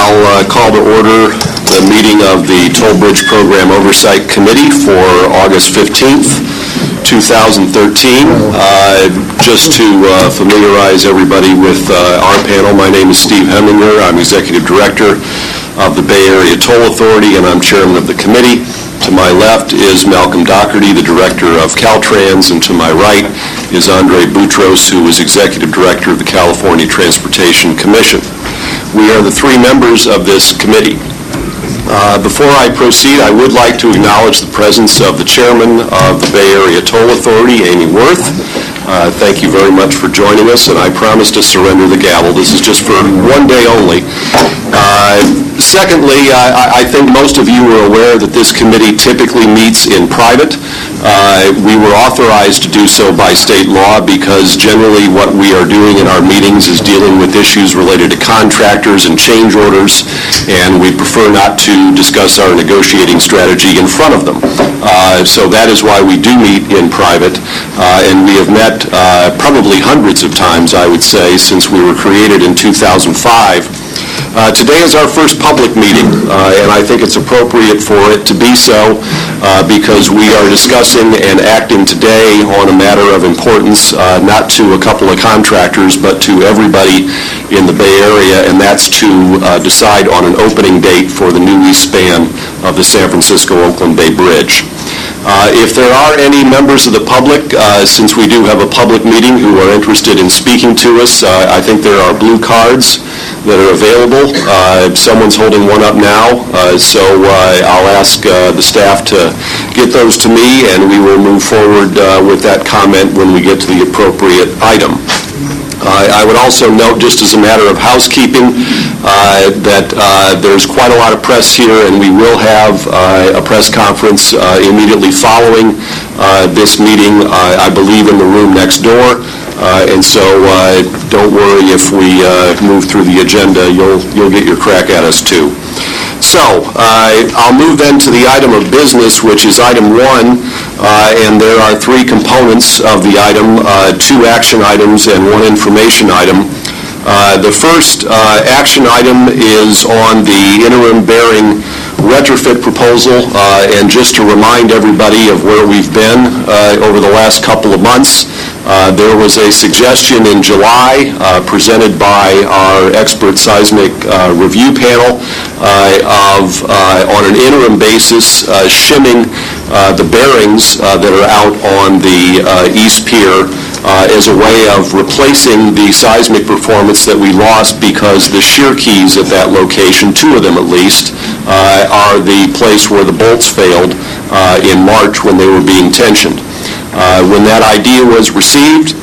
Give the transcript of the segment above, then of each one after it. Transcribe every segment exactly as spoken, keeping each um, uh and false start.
I'll uh, call to order the meeting of the Toll Bridge Program Oversight Committee for August fifteenth, two thousand thirteen. Uh, just to uh, familiarize everybody with uh, our panel, my name is Steve Heminger. I'm Executive Director of the Bay Area Toll Authority, and I'm Chairman of the committee. To my left is Malcolm Doherty, the Director of Caltrans, and to my right is Andre Boutros, who is Executive Director of the California Transportation Commission. We are the three members of this committee. Uh, before I proceed, I would like to acknowledge the presence of the Chairman of the Bay Area Toll Authority, Amy Worth. Uh, thank you very much for joining us, and I promise to surrender the gavel. This is just for one day only. Uh, secondly, I, I think most of you are aware that this committee typically meets in private. Uh, we were authorized to do so by state law because generally what we are doing in our meetings is dealing with issues related to contractors and change orders, and we prefer not to discuss our negotiating strategy in front of them. Uh, so that is why we do meet in private, uh, and we have met uh, probably hundreds of times, I would say, since we were created in two thousand five. Uh, today is our first public meeting, uh, and I think it's appropriate for it to be so uh, because we are discussing and acting today on a matter of importance, uh, not to a couple of contractors, but to everybody in the Bay Area, and that's to uh, decide on an opening date for the new east span of the San Francisco-Oakland Bay Bridge. Uh, if there are any members of the public, uh, since we do have a public meeting, who are interested in speaking to us, uh, I think there are blue cards that are available. Uh, someone's holding one up now, uh, so uh, I'll ask uh, the staff to get those to me, and we will move forward uh, with that comment when we get to the appropriate item. Uh, I would also note, just as a matter of housekeeping, uh, that uh, there's quite a lot of press here, and we will have uh, a press conference uh, immediately following uh, this meeting, uh, I believe in the room next door. Uh, and so uh, don't worry if we uh, move through the agenda. You'll, you'll get your crack at us, too. So uh, I'll move then to the item of business, which is item one, uh, and there are three components of the item, uh, two action items and one information item. Uh, the first uh, action item is on the interim bearing retrofit proposal, uh, and just to remind everybody of where we've been uh, over the last couple of months. Uh, there was a suggestion in July uh, presented by our expert seismic uh, review panel uh, of, uh, on an interim basis, uh, shimming uh, the bearings uh, that are out on the uh, East Pier uh, as a way of replacing the seismic performance that we lost because the shear keys at that location, two of them at least, uh, are the place where the bolts failed uh, in March when they were being tensioned. Uh, when that idea was received,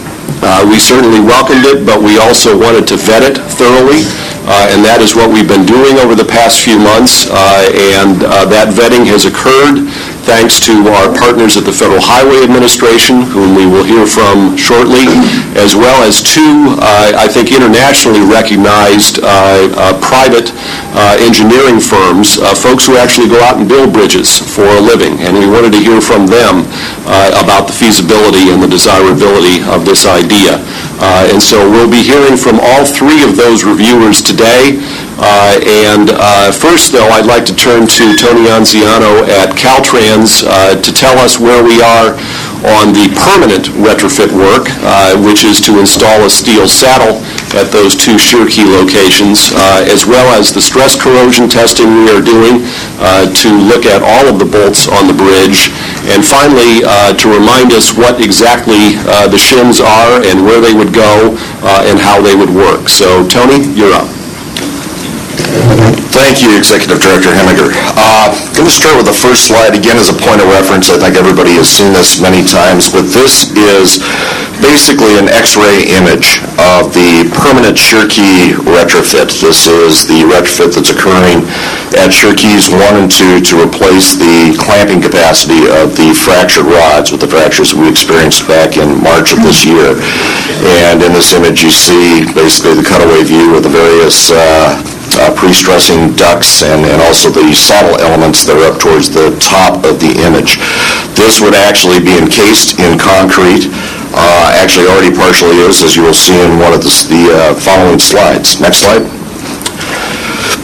uh, we certainly welcomed it, but we also wanted to vet it thoroughly, uh, and that is what we've been doing over the past few months, uh, and uh, that vetting has occurred thanks to our partners at the Federal Highway Administration, whom we will hear from shortly, as well as two, uh, I think, internationally recognized uh, uh, private uh, engineering firms, uh, folks who actually go out and build bridges for a living, and we wanted to hear from them uh, about the feasibility and the desirability of this idea. Uh, and so we'll be hearing from all three of those reviewers today. Uh, and uh, first, though, I'd like to turn to Tony Anziano at Caltrans uh, to tell us where we are on the permanent retrofit work, uh, which is to install a steel saddle at those two shear key locations, uh, as well as the stress corrosion testing we are doing uh, to look at all of the bolts on the bridge, and finally uh, to remind us what exactly uh, the shims are and where they would go uh, and how they would work. So, Tony, you're up. Thank you, Executive Director Heminger. Uh, I'm going to start with the first slide, again, as a point of reference. I think everybody has seen this many times, but this is basically an X-ray image of the permanent shear key retrofit. This is the retrofit that's occurring at shear keys one and two to replace the clamping capacity of the fractured rods with the fractures we experienced back in March of this year. And in this image, you see basically the cutaway view of the various uh, Uh, pre-stressing ducts and, and also the saddle elements that are up towards the top of the image. This would actually be encased in concrete, uh, actually already partially is, as you will see in one of the, the uh, following slides. Next slide.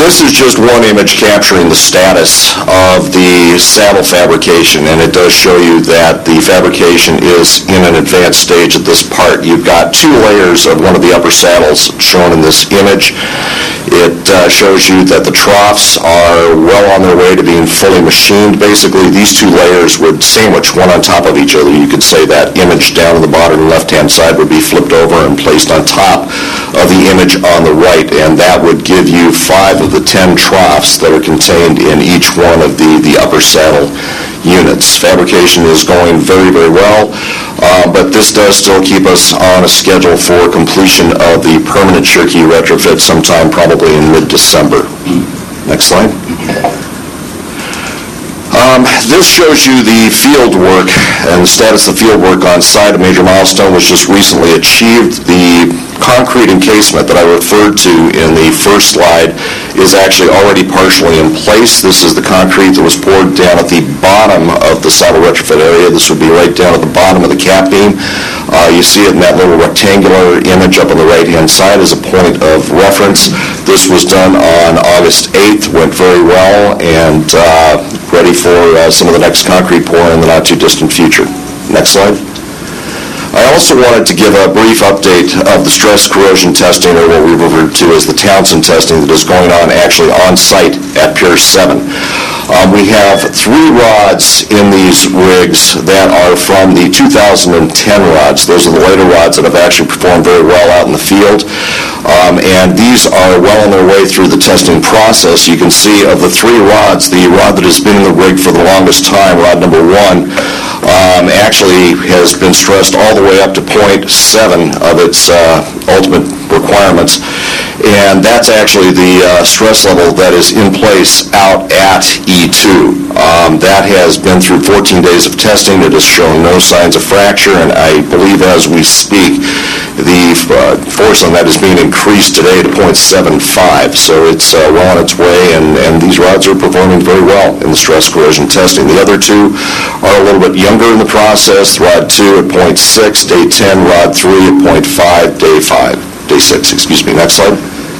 This is just one image capturing the status of the saddle fabrication, and it does show you that the fabrication is in an advanced stage at this part. You've got two layers of one of the upper saddles shown in this image. It uh, shows you that the troughs are well on their way to being fully machined. Basically, these two layers would sandwich one on top of each other. You could say that image down on the bottom left-hand side would be flipped over and placed on top of the image on the right, and that would give you five of the ten troughs that are contained in each one of the, the upper saddle units. Fabrication is going very, very well, uh, but this does still keep us on a schedule for completion of the permanent Cherokee retrofit sometime probably in mid-December. Next slide. Um, this shows you the field work and the status of field work on site. A major milestone was just recently achieved. The concrete encasement that I referred to in the first slide is actually already partially in place. This is the concrete that was poured down at the bottom of the saddle retrofit area. This would be right down at the bottom of the cap beam. Uh, you see it in that little rectangular image up on the right-hand side as a point of reference. This was done on August eighth, went very well, and uh, ready for uh, some of the next concrete pour in the not-too-distant future. Next slide. I also wanted to give a brief update of the stress corrosion testing, or what we refer to as the Townsend testing, that is going on actually on site at Pier seven. Um, we have three rods in these rigs that are from the two thousand ten rods. Those are the later rods that have actually performed very well out in the field. Um, and these are well on their way through the testing process. You can see of the three rods, the rod that has been in the rig for the longest time, rod number one, um, actually has been stressed all the way up to point seven of its uh, ultimate requirements. And that's actually the uh, stress level that is in place out at E two. Um, that has been through fourteen days of testing. It has shown no signs of fracture, and I believe as we speak, the uh, force on that is being increased today to point seven five. So it's uh, well on its way, and, and these rods are performing very well in the stress corrosion testing. The other two are a little bit younger in the process. Rod two at point six, day ten, rod three at point five, day five. Day six, excuse me. Next slide.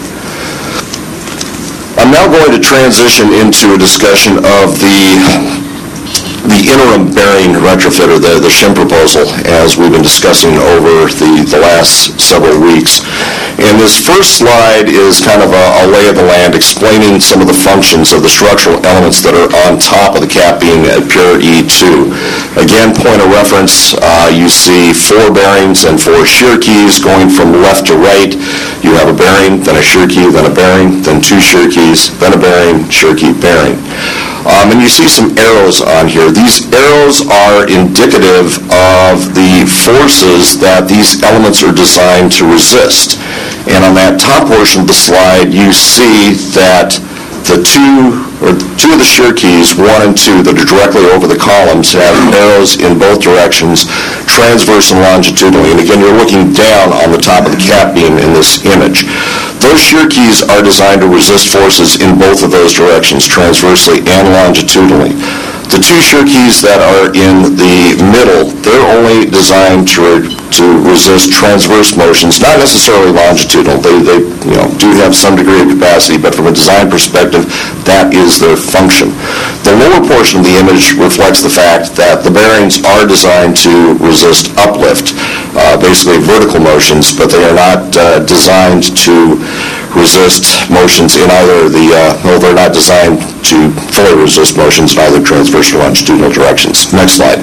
I'm now going to transition into a discussion of the the interim bearing retrofit, or the, the shim proposal, as we've been discussing over the, the last several weeks. And this first slide is kind of a, a lay of the land explaining some of the functions of the structural elements that are on top of the cap beam at Pier E two. Again, point of reference, uh, you see four bearings and four shear keys going from left to right. You have a bearing, then a shear key, then a bearing, then two shear keys, then a bearing, shear key, bearing. Um, and you see some arrows on here. These arrows are indicative of the forces that these elements are designed to resist. And on that top portion of the slide, you see that the two, or two of the shear keys, one and two, that are directly over the columns, have arrows in both directions, transverse and longitudinally. And again, you're looking down on the top of the cap beam in this image. Those shear keys are designed to resist forces in both of those directions, transversely and longitudinally. The two shear keys that are in the middle, they're only designed to, to resist transverse motions, not necessarily longitudinal. They, they you know, do have some degree of capacity, but from a design perspective, that is their function. The lower portion of the image reflects the fact that the bearings are designed to resist uplift, uh, basically vertical motions, but they are not uh, designed to resist motions in either the, uh, well, they're not designed to fully resist motions in either transverse or longitudinal directions. Next slide.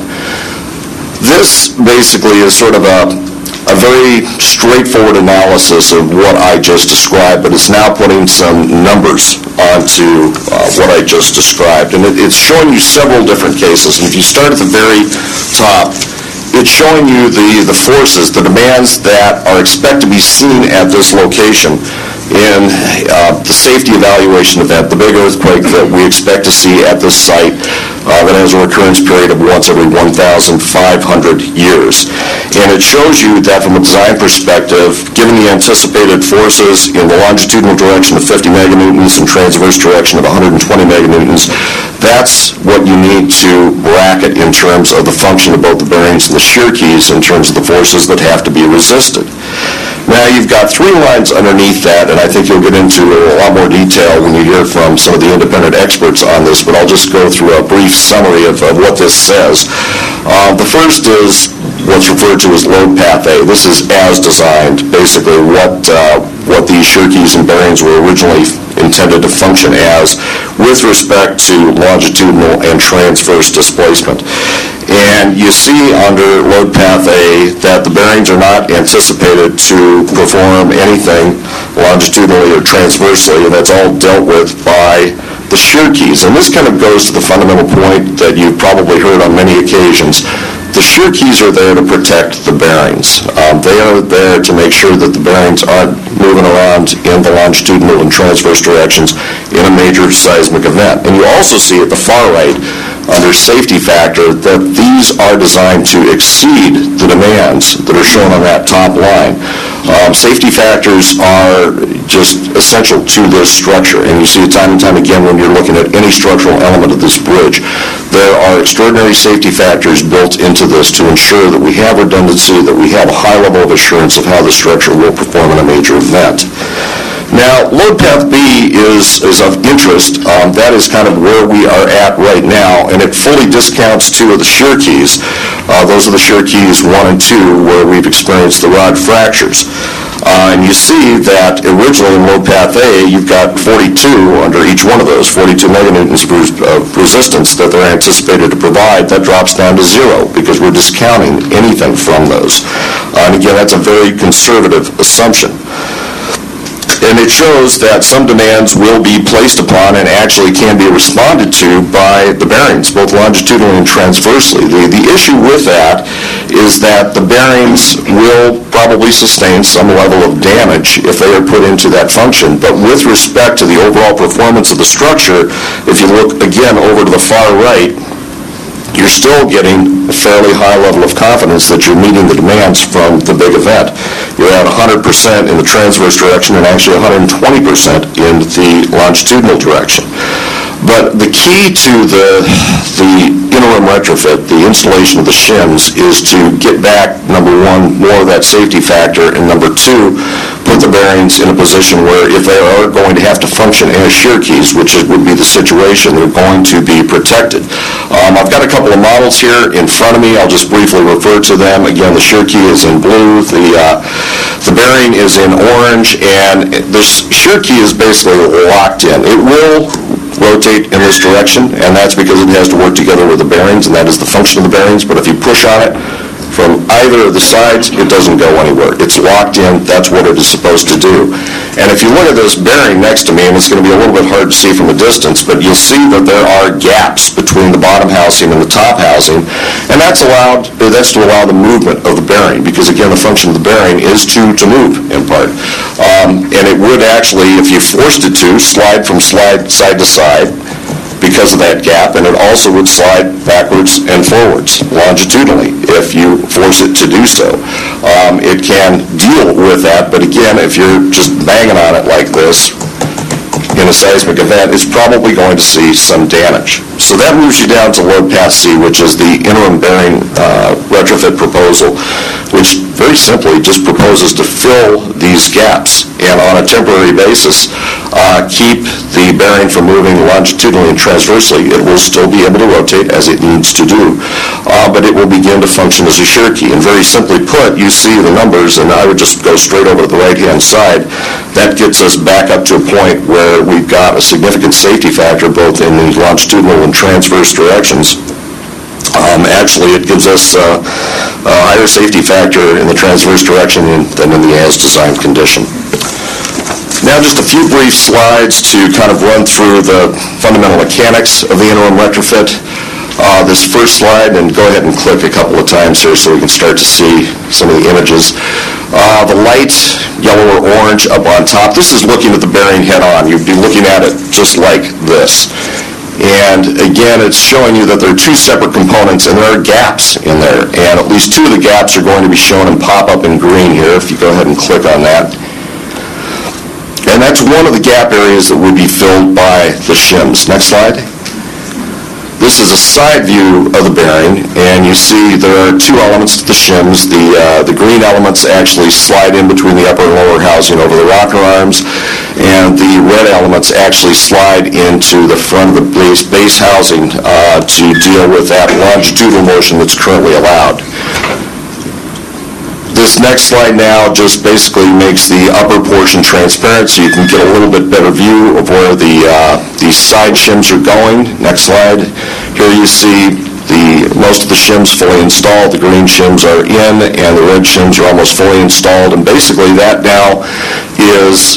This basically is sort of a, a very straightforward analysis of what I just described, but it's now putting some numbers onto uh, what I just described. And it, it's showing you several different cases. And if you start at the very top, it's showing you the, the forces, the demands that are expected to be seen at this location in uh, the safety evaluation event, the big earthquake that we expect to see at this site uh, that has a recurrence period of once every one thousand five hundred years. And it shows you that from a design perspective, given the anticipated forces in the longitudinal direction of fifty meganewtons and transverse direction of one hundred twenty meganewtons, that's what you need to bracket in terms of the function of both the bearings and the shear keys in terms of the forces that have to be resisted. Now, you've got three lines underneath that, and I think you'll get into a lot more detail when you hear from some of the independent experts on this, but I'll just go through a brief summary of, of what this says. Uh, the first is what's referred to as load path A. This is as designed, basically what, uh, what these sure keys and bearings were originally intended to function as with respect to longitudinal and transverse displacement. And you see under load path A that the bearings are not anticipated to perform anything longitudinally or transversely, and that's all dealt with by the sure keys. And this kind of goes to the fundamental point that you've probably heard on many occasions. The sure keys are there to protect the bearings. Um, they are there to make sure that the bearings aren't moving around in the longitudinal and transverse directions in a major seismic event. And you also see at the far right, under safety factor, that these are designed to exceed the demands that are shown on that top line. Um, safety factors are just essential to this structure, and you see it time and time again when you're looking at any structural element of this bridge. There are extraordinary safety factors built into this to ensure that we have redundancy, that we have a high level of assurance of how the structure will perform in a major event. Now, load path B is, is of interest. Um, that is kind of where we are at right now, and it fully discounts two of the sure keys. Uh, those are the sure keys one and two, where we've experienced the rod fractures. Uh, and you see that originally in load path A, you've got forty-two under each one of those, forty-two meganewtons of resistance that they're anticipated to provide. That drops down to zero because we're discounting anything from those. Uh, and again, that's a very conservative assumption. And it shows that some demands will be placed upon and actually can be responded to by the bearings, both longitudinally and transversely. The, the issue with that is that the bearings will probably sustain some level of damage if they are put into that function. But with respect to the overall performance of the structure, if you look again over to the far right, you're still getting a fairly high level of confidence that you're meeting the demands from the big event. You're at one hundred percent in the transverse direction and actually one hundred twenty percent in the longitudinal direction. But the key to the, the interim retrofit, the installation of the shims, is to get back, number one, more of that safety factor, and number two, put the bearings in a position where if they are going to have to function as sure keys, which it would be the situation, they're going to be protected. Um, I've got a couple of models here in front of me. I'll just briefly refer to them. Again, the sure key is in blue, the, uh, the bearing is in orange, and this sure key is basically locked in. It will rotate in this direction, and that's because it has to work together with the bearings, and that is the function of the bearings. But if you push on it from either of the sides, it doesn't go anywhere. It's locked in. That's what it is supposed to do. And if you look at this bearing next to me, and it's going to be a little bit hard to see from a distance, but you'll see that there are gaps between the bottom housing and the top housing, and that's allowed, that's to allow the movement of the bearing, because again, the function of the bearing is to, to move in part. Um, and it would actually, if you forced it to, slide from slide side to side, because of that gap, and it also would slide backwards and forwards longitudinally if you force it to do so. Um, it can deal with that, but again, if you're just banging on it like this in a seismic event, it's probably going to see some damage. So that moves you down to load path C, which is the interim bearing uh, retrofit proposal, which very simply just proposes to fill these gaps and on a temporary basis uh, keep the bearing from moving longitudinally and transversely. It will still be able to rotate as it needs to do, uh, but it will begin to function as a sure key. And very simply put, you see the numbers, and I would just go straight over to the right-hand side. That gets us back up to a point where we've got a significant safety factor both in the longitudinal and transverse directions. Um, actually, it gives us uh, a higher safety factor in the transverse direction than in the as-designed condition. Now, just a few brief slides to kind of run through the fundamental mechanics of the interim retrofit. Uh, this first slide, and go ahead and click a couple of times here so we can start to see some of the images. Uh, the light yellow or orange up on top, this is looking at the bearing head-on. You'd be looking at it just like this. And again, it's showing you that there are two separate components and there are gaps in there. And at least two of the gaps are going to be shown and pop up in green here if you go ahead and click on that. And that's one of the gap areas that would be filled by the shims. Next slide. This is a side view of the bearing, and you see there are two elements to the shims. The, uh, the green elements actually slide in between the upper and lower housing over the rocker arms, and the red elements actually slide into the front of the base, base housing uh, to deal with that longitudinal motion that's currently allowed. This next slide now just basically makes the upper portion transparent so you can get a little bit better view of where the, uh, the side shims are going. Next slide. Here you see the most of the shims fully installed. The green shims are in and the red shims are almost fully installed, and basically that now is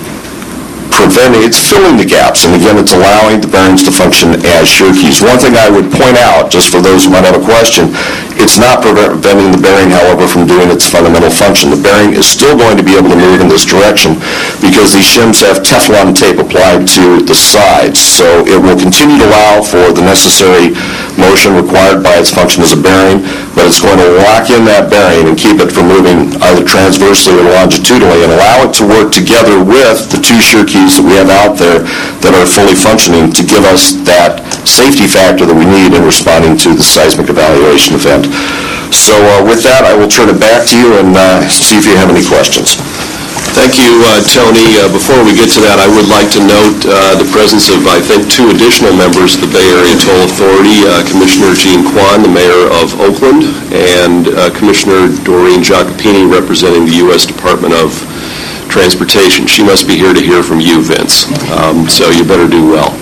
preventing, it's filling the gaps, and again, it's allowing the bearings to function as shear keys. One thing I would point out, just for those who might have a question, it's not preventing the bearing, however, from doing its fundamental function. The bearing is still going to be able to move in this direction because these shims have Teflon tape applied to the sides, so it will continue to allow for the necessary motion required by its function as a bearing, but it's going to lock in that bearing and keep it from moving either transversely or longitudinally and allow it to work together with the two shear keys that we have out there that are fully functioning to give us that safety factor that we need in responding to the seismic evaluation event. So uh, with that, I will turn it back to you and uh, see if you have any questions. Thank you, uh, Tony. Uh, before we get to that, I would like to note uh, the presence of, I think, two additional members of the Bay Area Toll Authority, uh, Commissioner Gene Kwan, the mayor of Oakland, and uh, Commissioner Doreen Jacopini, representing the U S Department of Transportation. She must be here to hear from you, Vince, um, so you better do well.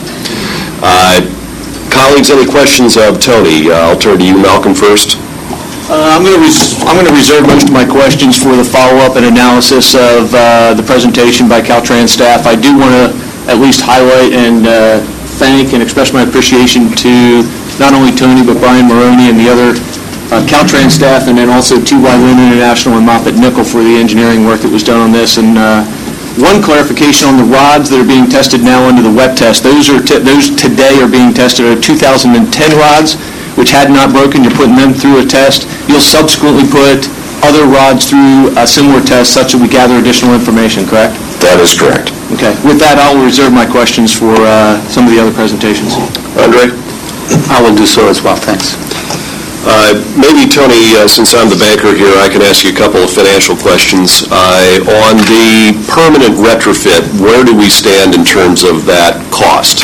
Uh, colleagues, any questions of Tony? Uh, I'll turn to you, Malcolm, first. Uh, I'm going to res- I'm going to reserve most of my questions for the follow-up and analysis of uh, the presentation by Caltrans staff. I do want to at least highlight and uh, thank and express my appreciation to not only Tony but Brian Maroney and the other uh, Caltrans staff, and then also T Y Lin International and Moffitt Nickel for the engineering work that was done on this. And uh, one clarification on the rods that are being tested now under the wet test. Those are t- those today are being tested are two thousand ten rods, which had not broken. You're putting them through a test. You'll subsequently put other rods through a similar test such that we gather additional information, correct? That is correct. Okay. With that, I'll reserve my questions for uh, some of the other presentations. Andre? I will do so as well, thanks. Uh, maybe, Tony, uh, since I'm the banker here, I can ask you a couple of financial questions. Uh, on the permanent retrofit, where do we stand in terms of that cost?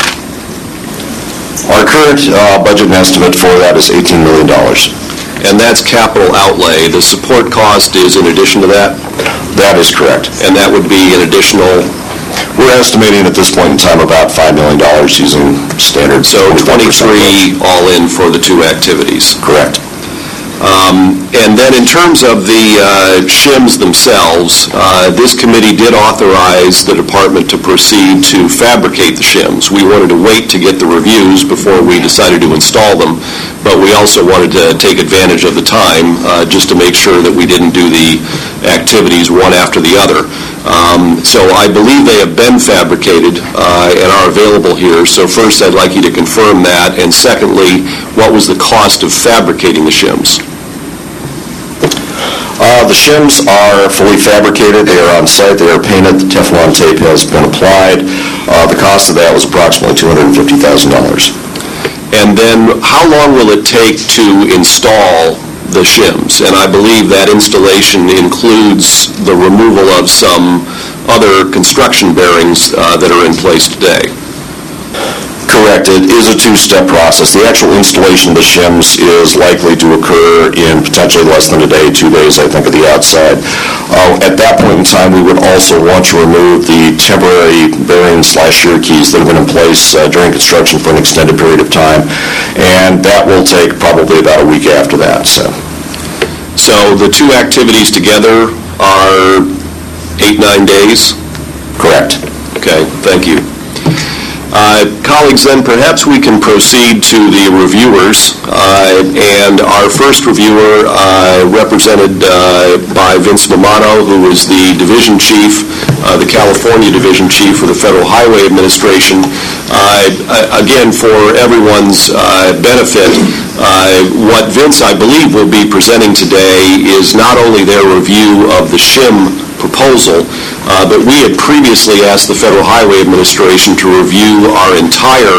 Our current uh, budget and estimate for that is eighteen million dollars. And that's capital outlay. The support cost is in addition to that? That is correct. And that would be an additional? We're estimating at this point in time about five million dollars using standard. So twenty-three all in for the two activities? Correct. Um, and then in terms of the uh, shims themselves, uh, this committee did authorize the department to proceed to fabricate the shims. We wanted to wait to get the reviews before we decided to install them, but we also wanted to take advantage of the time uh, just to make sure that we didn't do the activities one after the other. Um, so I believe they have been fabricated uh, and are available here. So first, I'd like you to confirm that, and secondly, what was the cost of fabricating the shims? Uh, the shims are fully fabricated. They are on site. They are painted. The Teflon tape has been applied. Uh, the cost of that was approximately two hundred fifty thousand dollars. And then how long will it take to install the shims? And I believe that installation includes the removal of some other construction bearings uh, that are in place today. Correct. It is a two-step process. The actual installation of the shims is likely to occur in potentially less than a day, two days, I think, at the outside. Uh, at that point in time, we would also want to remove the temporary bearing slash shear keys that have been in place uh, during construction for an extended period of time, and that will take probably about a week after that. So, so the two activities together are eight, nine days? Correct. Okay, thank you. Uh, colleagues, then perhaps we can proceed to the reviewers. Uh, and our first reviewer, uh, represented uh, by Vince Mamato, who is the division chief, uh, the California division chief for the Federal Highway Administration. Uh, again, for everyone's uh, benefit, uh, what Vince, I believe, will be presenting today is not only their review of the shim proposal, uh, but we had previously asked the Federal Highway Administration to review our entire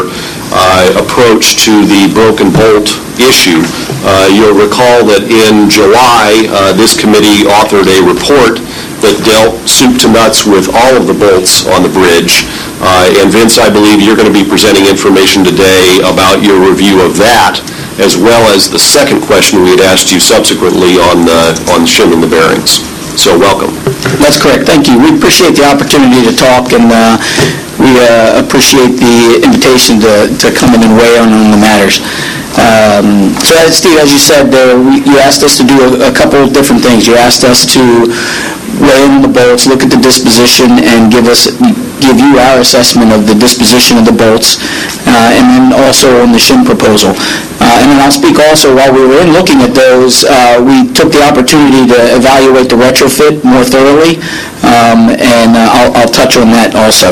uh, approach to the broken bolt issue. Uh, You'll recall that in July, uh, this committee authored a report that dealt soup to nuts with all of the bolts on the bridge. Uh, And Vince, I believe you're going to be presenting information today about your review of that, as well as the second question we had asked you subsequently on, uh, on shimming the bearings. So welcome. That's correct. Thank you. We appreciate the opportunity to talk, and uh, we uh, appreciate the invitation to, to come in and weigh on, on the matters. Um, so, as Steve, as you said, uh, we, you asked us to do a, a couple of different things. You asked us to weigh in the bolts, look at the disposition, and give us give you our assessment of the disposition of the bolts, uh, and then also on the shim proposal. Uh, and then I'll speak also, while we were in looking at those, uh, we took the opportunity to evaluate the retrofit more thoroughly, um, and uh, I'll, I'll touch on that also.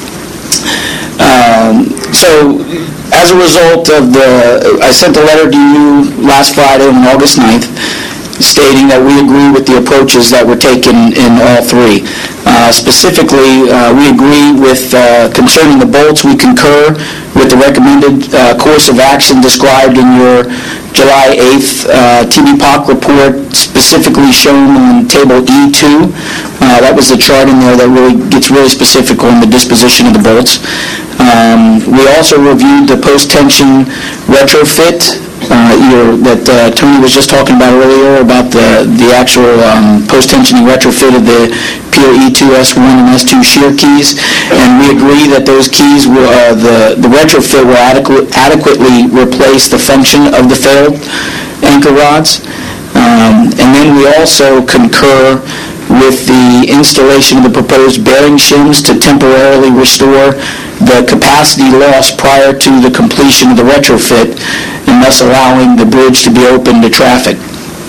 Um, so, as a result of the, I sent a letter to you last Friday on August ninth, stating that we agree with the approaches that were taken in all three. Uh, specifically, uh, we agree with, uh, concerning the bolts, we concur with the recommended uh, course of action described in your July eighth uh, T V P O C report, specifically shown on Table E two. Uh, that was the chart in there that really gets really specific on the disposition of the bolts. Um, we also reviewed the post-tension retrofit uh, your, that uh, Tony was just talking about earlier, about the, the actual um, post-tensioning retrofit of the P O E two S one and S two shear keys, and we agree that those keys, will, uh, the, the retrofit will adequate, adequately replace the function of the failed anchor rods. Um, and then we also concur with the installation of the proposed bearing shims to temporarily restore the capacity lost prior to the completion of the retrofit, and thus allowing the bridge to be open to traffic.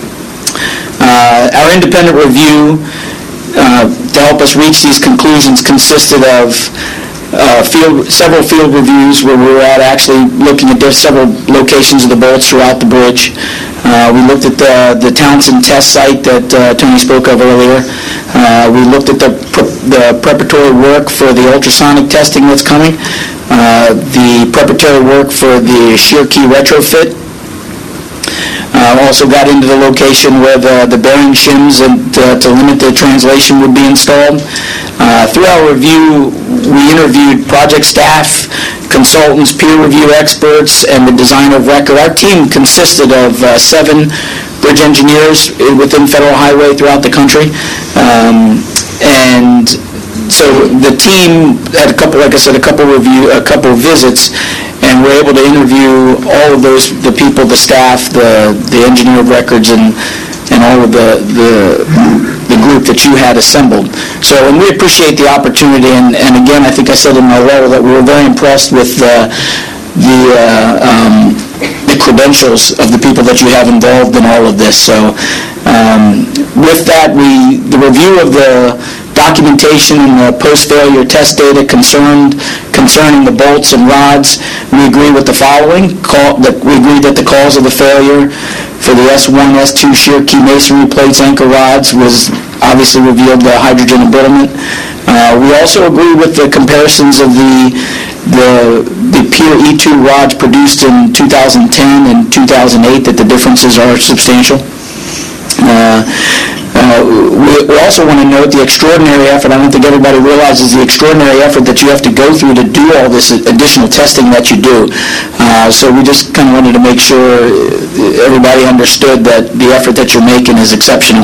Uh, our independent review uh, to help us reach these conclusions consisted of uh, field, several field reviews where we were at actually looking at several locations of the bolts throughout the bridge. Uh, we looked at the, the Townsend test site that uh, Tony spoke of earlier. Uh, we looked at the, pre the preparatory work for the ultrasonic testing that's coming, uh, the preparatory work for the shear key retrofit. Uh, also got into the location where the, the bearing shims and uh, to limit the translation would be installed. Uh, through our review, we interviewed project staff, consultants, peer review experts, and the designer of record. Our team consisted of uh, seven bridge engineers within Federal Highway throughout the country. Um, and so the team had a couple, like I said, a couple review, a couple visits, and we're able to interview all of those, the people, the staff, the the engineer of records, and and all of the the, the group that you had assembled. So, and we appreciate the opportunity, and, and again, I think I said in my letter that we were very impressed with uh, the uh, um, the credentials of the people that you have involved in all of this. So, um, with that, we the review of the documentation and the post-failure test data concerned concerning the bolts and rods, we agree with the following. Call, that we agree that the cause of the failure for the S one, S two shear key masonry plates anchor rods was obviously revealed the hydrogen embrittlement. Uh, we also agree with the comparisons of the the the P O E two rods produced in two thousand ten and two thousand eight, that the differences are substantial. Uh, Uh, we, we also want to note the extraordinary effort. I don't think everybody realizes the extraordinary effort that you have to go through to do all this additional testing that you do. Uh, so we just kind of wanted to make sure everybody understood that the effort that you're making is exceptional.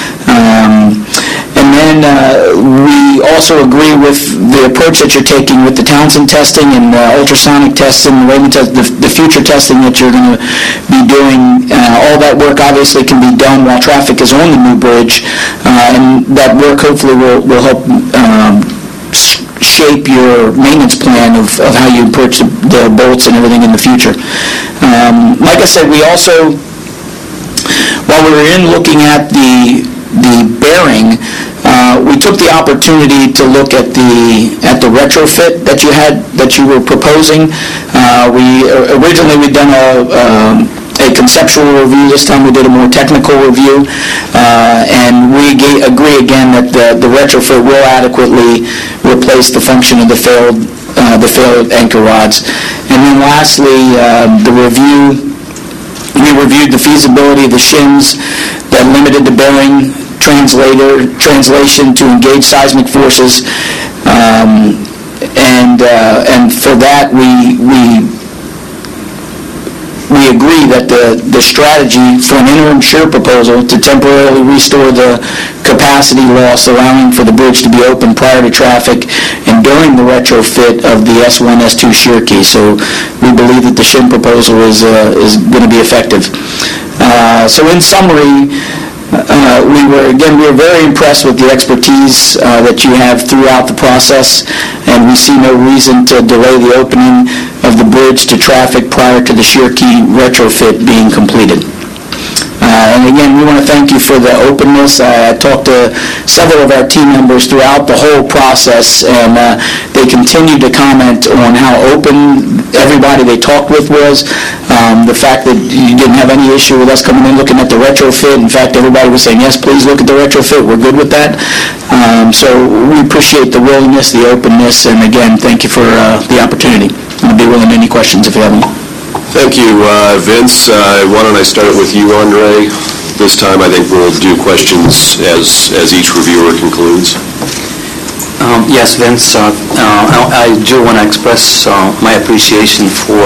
Um, and then uh, we also agree with the approach that you're taking with the Townsend testing and uh, ultrasonic testing, the, the, the future testing that you're going to be doing. Uh, all that work obviously can be done while traffic is on the new bridge, uh, and that work hopefully will, will help um, shape your maintenance plan of, of how you approach the, the bolts and everything in the future. Um, like I said, we also, while we were in looking at the the bearing, uh, we took the opportunity to look at the at the retrofit that you had that you were proposing. Uh, we uh, originally we'd done a um, a conceptual review. This time we did a more technical review, uh, and we agree again that the the retrofit will adequately replace the function of the failed uh, the failed anchor rods. And then lastly, uh, the review, we reviewed the feasibility of the shims that limited the bearing translator translation to engage seismic forces, um, and uh, and for that we we we agree that the the strategy for an interim SURE proposal to temporarily restore the capacity loss, allowing for the bridge to be open prior to traffic and during the retrofit of the S one, S two SURE key. So we believe that the SHIM proposal is uh, is going to be effective. Uh, so in summary, Uh, we were, again, we were very impressed with the expertise uh, that you have throughout the process, and we see no reason to delay the opening of the bridge to traffic prior to the SURE key retrofit being completed. Uh, and again, we want to thank you for the openness. I talked to several of our team members throughout the whole process, and uh, they continued to comment on how open everybody they talked with was. Um, the fact that you didn't have any issue with us coming in looking at the retrofit. In fact, everybody was saying, yes, please look at the retrofit. We're good with that. Um, so we appreciate the willingness, the openness, and again, thank you for uh, the opportunity. I'll be willing to any questions if you have any. Thank you, uh, Vince. Uh, why don't I start with you, Andre? This time I think we'll do questions as, as each reviewer concludes. Um, yes, Vince, uh, uh, I, I do want to express uh, my appreciation for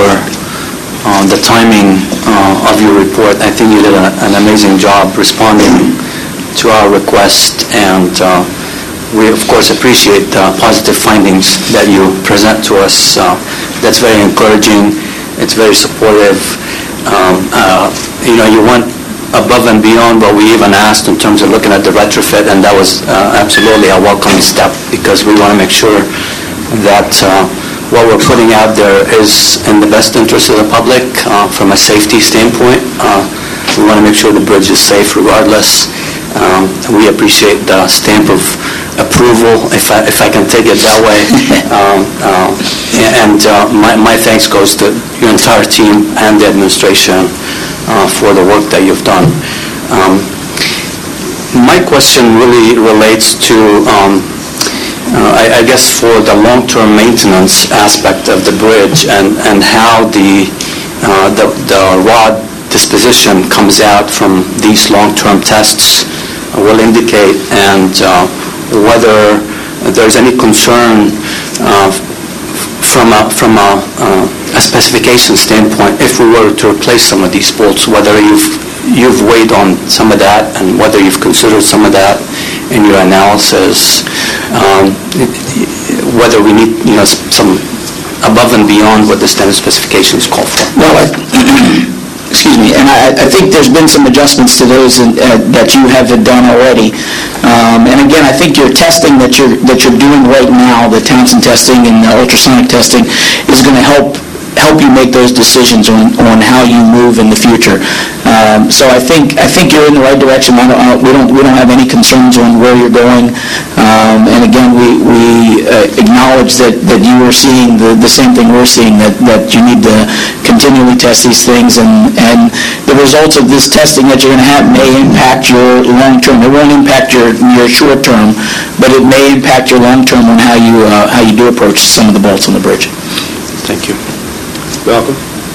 uh, the timing uh, of your report. I think you did a, an amazing job responding to our request, and uh, we, of course, appreciate the positive findings that you present to us. Uh, that's very encouraging. It's very supportive. Um, uh, you know, you went above and beyond what we even asked in terms of looking at the retrofit, and that was uh, absolutely a welcome step, because we want to make sure that uh, what we're putting out there is in the best interest of the public uh, from a safety standpoint. Uh, we want to make sure the bridge is safe regardless. Um, we appreciate the stamp of approval, if I, if I can take it that way. um, uh, and uh, my, my thanks goes to your entire team and the administration uh, for the work that you've done. Um, my question really relates to, um, uh, I, I guess, for the long-term maintenance aspect of the bridge, and, and how the, uh, the, the rod disposition comes out from these long-term tests will indicate, and uh, whether there's any concern uh, from a, from a, uh, a specification standpoint if we were to replace some of these bolts, whether you've you've weighed on some of that and whether you've considered some of that in your analysis, um, whether we need, you know, some above and beyond what the standard specifications call for. Well, I, excuse me, and I, I think there's been some adjustments to those in, uh, that you have done already. Um, and again, I think your testing that you're that you're doing right now, the Townsend testing and the ultrasonic testing, is going to help help you make those decisions on, on how you move in the future. Um, so I think I think you're in the right direction. I don't, I don't, we don't we don't have any concerns on where you're going. Um, and again, we we uh, acknowledge that, that you are seeing the, the same thing we're seeing, that, that you need to continually test these things, and, and the results of this testing that you're going to have may impact your long term. It won't impact your your short term, but it may impact your long term on how you uh, how you do approach some of the bolts on the bridge. Thank you. Malcolm?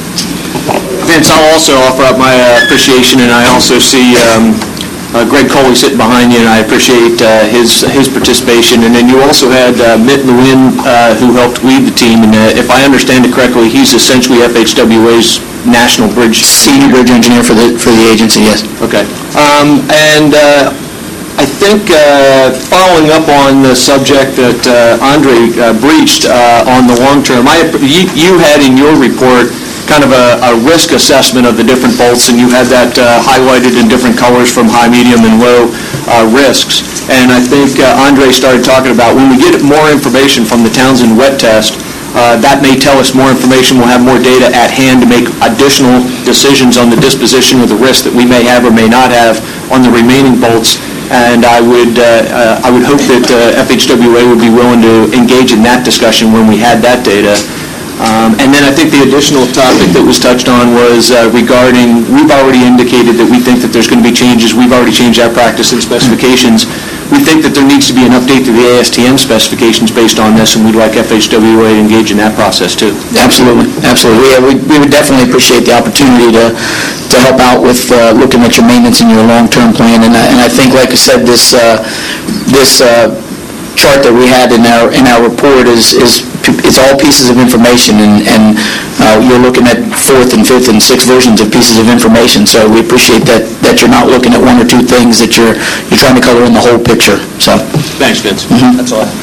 Vince, I'll also offer up my uh, appreciation, and I also see um, uh, Greg Coley sitting behind you, and I appreciate uh, his his participation. And then you also had uh, Mitt Lewin, uh, who helped lead the team, and uh, if I understand it correctly, he's essentially F H W A's national bridge Senior bridge engineer for the for the agency, yes. Okay. Um, and uh, I think uh, following up on the subject that uh, Andre uh, breached uh, on the long term, I, you, you had in your report kind of a, a risk assessment of the different bolts, and you had that uh, highlighted in different colors from high, medium, and low uh, risks. And I think uh, Andre started talking about when we get more information from the Townsend wet test, Uh, that may tell us more information. We'll have more data at hand to make additional decisions on the disposition of the risk that we may have or may not have on the remaining bolts. And I would uh, uh, I would hope that uh, F H W A would be willing to engage in that discussion when we had that data. Um, and then I think the additional topic that was touched on was uh, regarding, we've already indicated that we think that there's going to be changes. We've already changed our practice and specifications. we think that there needs to be an update to the A S T M specifications based on this, and we'd like F H W A to engage in that process too. Absolutely, absolutely. Yeah, we, we would definitely appreciate the opportunity to, to help out with uh, looking at your maintenance and your long-term plan. And I, and I think, like I said, this uh, this uh, chart that we had in our in our report is is it's all pieces of information, and and uh, you're looking at fourth and fifth and sixth versions of pieces of information. So we appreciate that that you're not looking at one or two things, that you're you're trying to color in the whole picture. So Thanks, Vince. Mhm. That's all.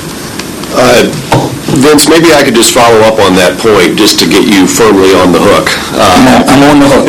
Uh, Vince, maybe I could just follow up on that point, just to get you firmly on the hook. I'm on- I'm on the hook.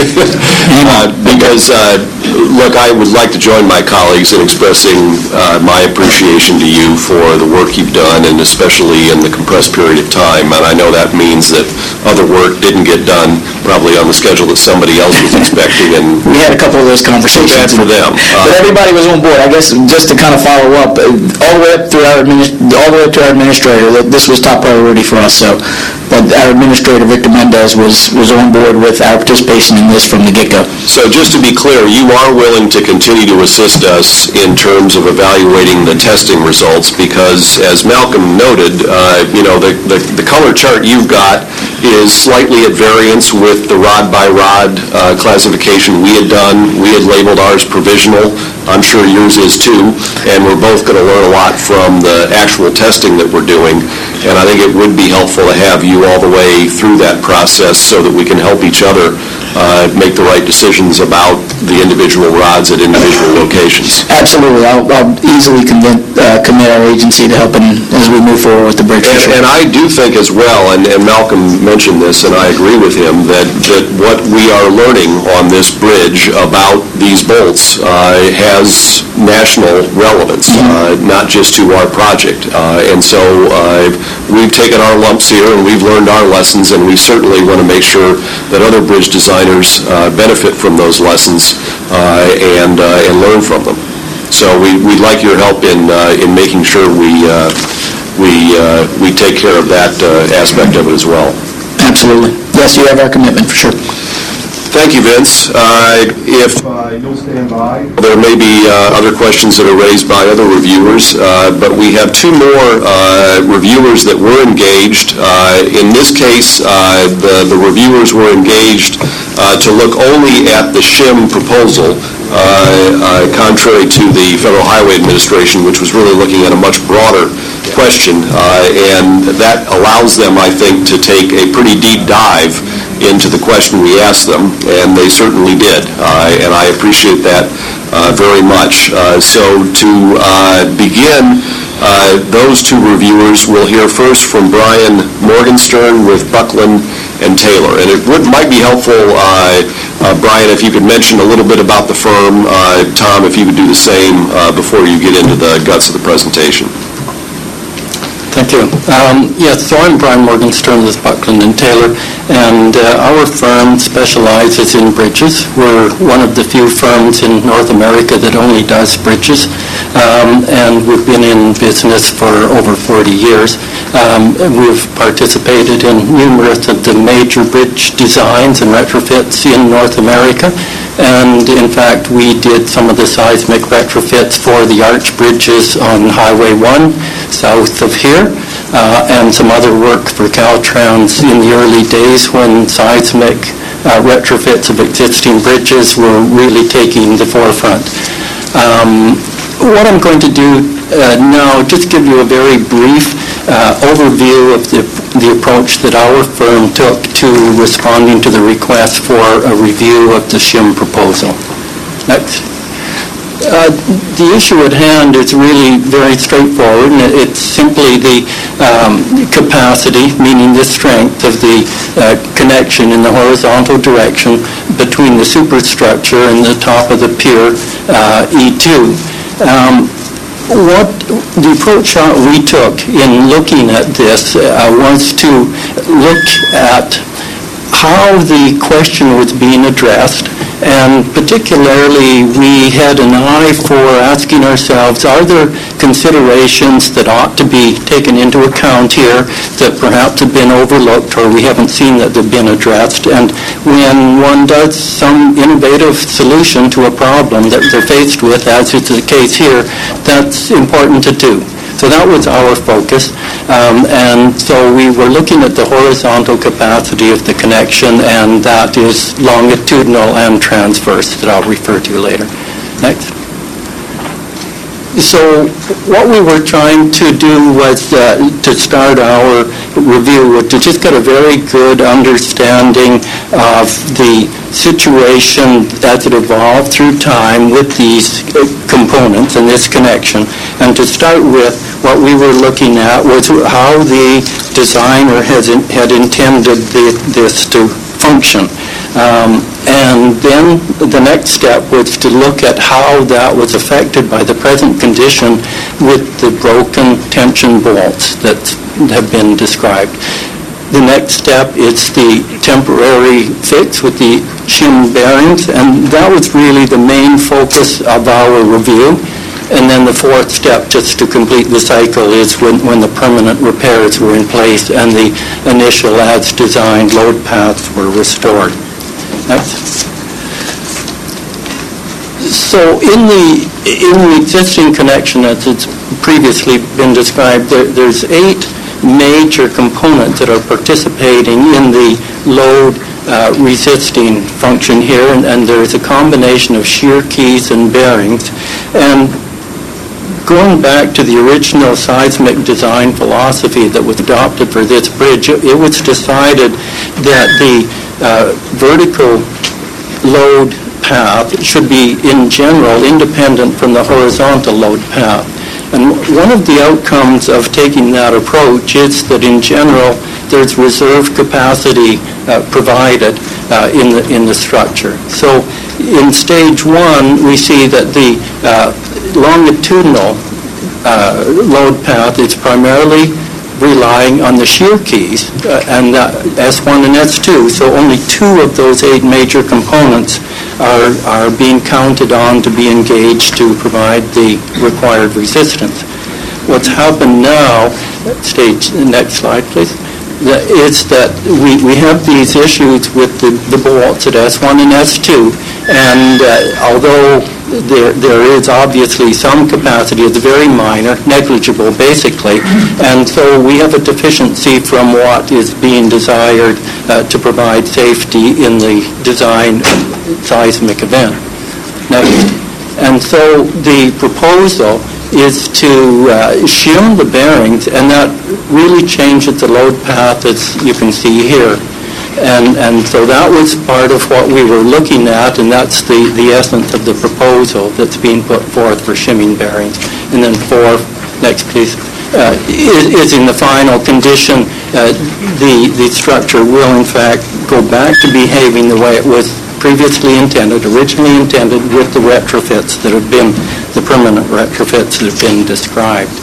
Uh, Because, uh, look, I would like to join my colleagues in expressing uh, my appreciation to you for the work you've done, and especially in the compressed period of time. And I know that means that other work didn't get done, probably on the schedule that somebody else was expecting, and We had a couple of those conversations. bad for them. But Uh, everybody was on board. I guess just to kind of follow up, uh, all the way up through our, adminis- all the way up to our administrator, that this was top priority for us. So, but our administrator, Victor Mendez, was, was on board with our participation in this from the get-go. So just to be clear, you are willing to continue to assist us in terms of evaluating the testing results, because as Malcolm noted, uh, you know, the, the the color chart you've got is slightly at variance with the rod-by-rod uh, classification we had done. We had labeled ours provisional. I'm sure yours is too, and we're both going to learn a lot from the actual testing that we're doing. And I think it would be helpful to have you all the way through that process so that we can help each other uh, make the right decisions about the individual rods at individual locations. Absolutely. I'll, I'll easily convince, uh, commit our agency to helping as we move forward with the bridge. And, and I do think as well, and, and Malcolm mentioned this, and I agree with him, that, that what we are learning on this bridge about these bolts uh, has national relevance, uh, not just to our project. Uh, and so uh, we've taken our lumps here, and we've learned our lessons, and we certainly want to make sure that other bridge designers uh, benefit from those lessons uh, and uh, and learn from them. So we, we'd like your help in uh, in making sure we uh, we uh, we take care of that uh, aspect of it as well. Absolutely. Yes, you have our commitment, for sure. Thank you, Vince. Uh, If uh, you'll stand by, there may be uh, other questions that are raised by other reviewers, uh, but we have two more uh, reviewers that were engaged. Uh, In this case, uh, the the reviewers were engaged uh, to look only at the shim proposal, uh, uh, contrary to the Federal Highway Administration, which was really looking at a much broader question, uh, and that allows them, I think, to take a pretty deep dive into the question we asked them, and they certainly did, uh, and I appreciate that uh, very much. Uh, So to uh, begin, uh, those two reviewers, we'll hear first from Brian Morgenstern with Buckland and Taylor. And it would, might be helpful, uh, uh, Brian, if you could mention a little bit about the firm. Uh, Tom, if you could do the same uh, before you get into the guts of the presentation. Thank you. Um, Yes, so I'm Brian Morgenstern with Buckland and Taylor, and uh, our firm specializes in bridges. We're one of the few firms in North America that only does bridges, um, and we've been in business for over forty years. Um, We've participated in numerous of the major bridge designs and retrofits in North America, and in fact, we did some of the seismic retrofits for the arch bridges on Highway one south of here, uh, and some other work for Caltrans in the early days when seismic uh, retrofits of existing bridges were really taking the forefront. Um, What I'm going to do uh, now, just give you a very brief uh, overview of the, the approach that our firm took to responding to the request for a review of the shim proposal. Next. Uh, The issue at hand is really very straightforward, and it- it's simply the um, capacity, meaning the strength of the uh, connection in the horizontal direction between the superstructure and the top of the pier uh, E two. Um, What the approach uh, we took in looking at this uh, was to look at how the question was being addressed And particularly, we had an eye for asking ourselves, are there considerations that ought to be taken into account here that perhaps have been overlooked or we haven't seen that they've been addressed? And when one does some innovative solution to a problem that they're faced with, as is the case here, that's important to do. So that was our focus, um, and so we were looking at the horizontal capacity of the connection, and that is longitudinal and transverse that I'll refer to later. Next. So what we were trying to do was uh, to start our review was to just get a very good understanding of the situation as it evolved through time with these components and this connection. And to start with, what we were looking at was how the designer has in, had intended the, this to function. Um, and then the next step was to look at how that was affected by the present condition with the broken tension bolts that have been described. The next step is the temporary fix with the shim bearings, and that was really the main focus of our review. And then the fourth step, just to complete the cycle, is when, when the permanent repairs were in place and the initial as-designed load paths were restored. Next. So in the, in the existing connection, as it's previously been described, there, there's eight major components that are participating in the load uh, resisting function here, and, and there's a combination of shear keys and bearings. And going back to the original seismic design philosophy that was adopted for this bridge, it, it was decided that the uh, vertical load path should be, in general, independent from the horizontal load path. And one of the outcomes of taking that approach is that, in general, there's reserve capacity uh, provided uh, in the in the structure. So, in stage one, we see that the uh, longitudinal uh, load path is primarily relying on the shear keys, uh, and uh, S one and S two. So, only two of those eight major components are, are being counted on to be engaged to provide the required resistance. What's happened now, stage, next slide please, is that we, we have these issues with the, the bolts at S one and S two, and uh, although there, there is obviously some capacity, it's very minor, negligible basically, and so we have a deficiency from what is being desired uh, to provide safety in the design seismic event. Next. And so the proposal is to uh, shim the bearings, and that really changes the load path, as you can see here. And, and so that was part of what we were looking at, and that's the, the essence of the proposal that's being put forth for shimming bearings. And then four, next please, uh, is, is in the final condition, uh, the, the structure will in fact go back to behaving the way it was previously intended, originally intended, with the retrofits that have been, the permanent retrofits that have been described.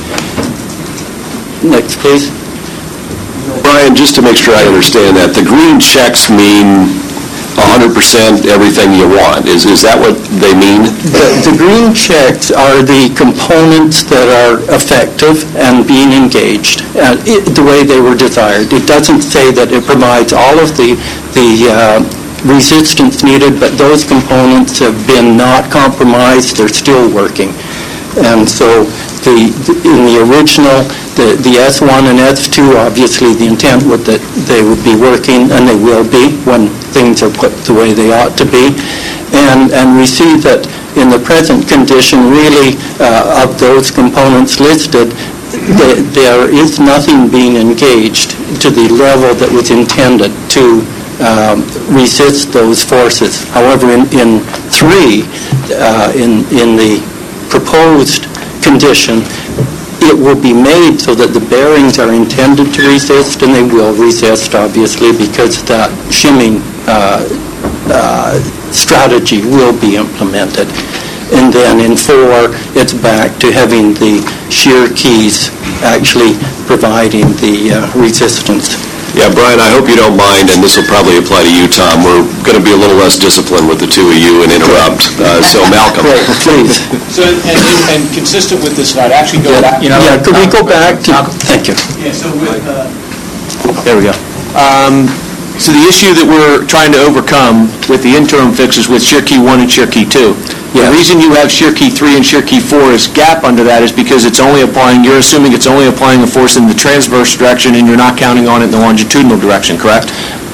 Next please. Brian, just to make sure I understand that, the green checks mean one hundred percent everything you want. Is is that what they mean? The, the green checks are the components that are effective and being engaged uh, it, the way they were desired. It doesn't say that it provides all of the, the uh, resistance needed, but those components have been not compromised. They're still working. And so the, in the original, the, the S one and S two, obviously the intent would that they would be working, and they will be when things are put the way they ought to be. And, and we see that in the present condition, really, uh, of those components listed, the, there is nothing being engaged to the level that was intended to um, resist those forces. However, in, in three, uh, in, in the proposed condition, it will be made so that the bearings are intended to resist, and they will resist, obviously, because that shimming uh, uh, strategy will be implemented. And then in four, it's back to having the shear keys actually providing the uh, resistance. Yeah, Brian, I hope you don't mind, and this will probably apply to you, Tom. We're going to be a little less disciplined with the two of you and interrupt. Uh, so, Malcolm. Great, please. So, and, and consistent with this slide, actually go back. You know, yeah, could we go back to... Thank you. Yeah, so with... Uh, there we go. Um, so the issue that we're trying to overcome with the interim fixes with Cherokee one and Cherokee two, the reason you have Cherokee three and Cherokee four as gap under that is because it's only applying, you're assuming it's only applying the force in the transverse direction and you're not counting on it in the longitudinal direction, correct?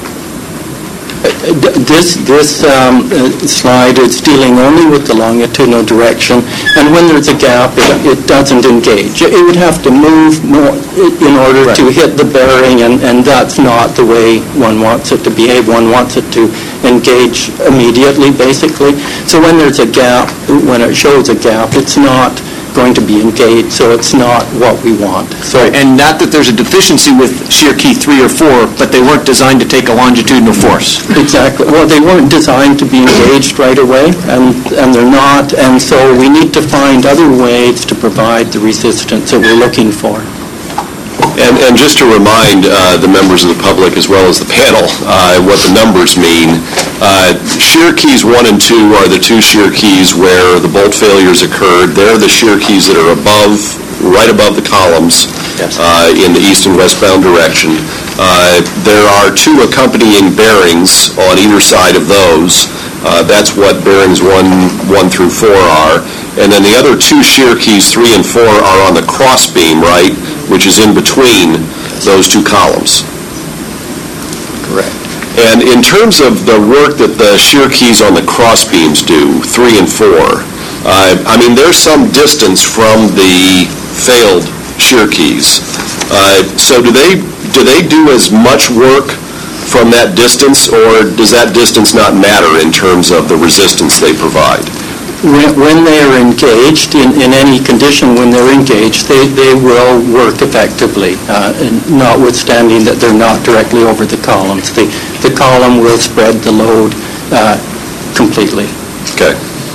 This, this um, uh, slide is dealing only with the longitudinal direction, and when there's a gap, it, it doesn't engage. It would have to move more in order right. to hit the bearing, and, and that's not the way one wants it to behave. One wants it to engage immediately, basically. So when there's a gap, when it shows a gap, it's not going to be engaged, so it's not what we want. So, and not that there's a deficiency with Cherokee three or four, but they weren't designed to take a longitudinal force. Exactly. Well, they weren't designed to be engaged right away, and, and they're not, and so we need to find other ways to provide the resistance that we're looking for. And, and just to remind uh, the members of the public as well as the panel uh, what the numbers mean, uh, shear keys one and two are the two shear keys where the bolt failures occurred. They're the shear keys that are above, right above the columns yes. uh, in the east and westbound direction. Uh, there are two accompanying bearings on either side of those. Uh, that's what bearings one, one through four are. And then the other two shear keys, three and four, are on the cross beam, right, which is in between those two columns. Correct. And in terms of the work that the shear keys on the cross beams do, three and four, uh, I mean, there's some distance from the failed shear keys. Uh, so do they, do they do as much work from that distance, or does that distance not matter in terms of the resistance they provide? When, when they are engaged, in, in any condition when they're engaged, they, they will work effectively, uh, notwithstanding that they're not directly over the columns. The, the column will spread the load uh, completely. Okay.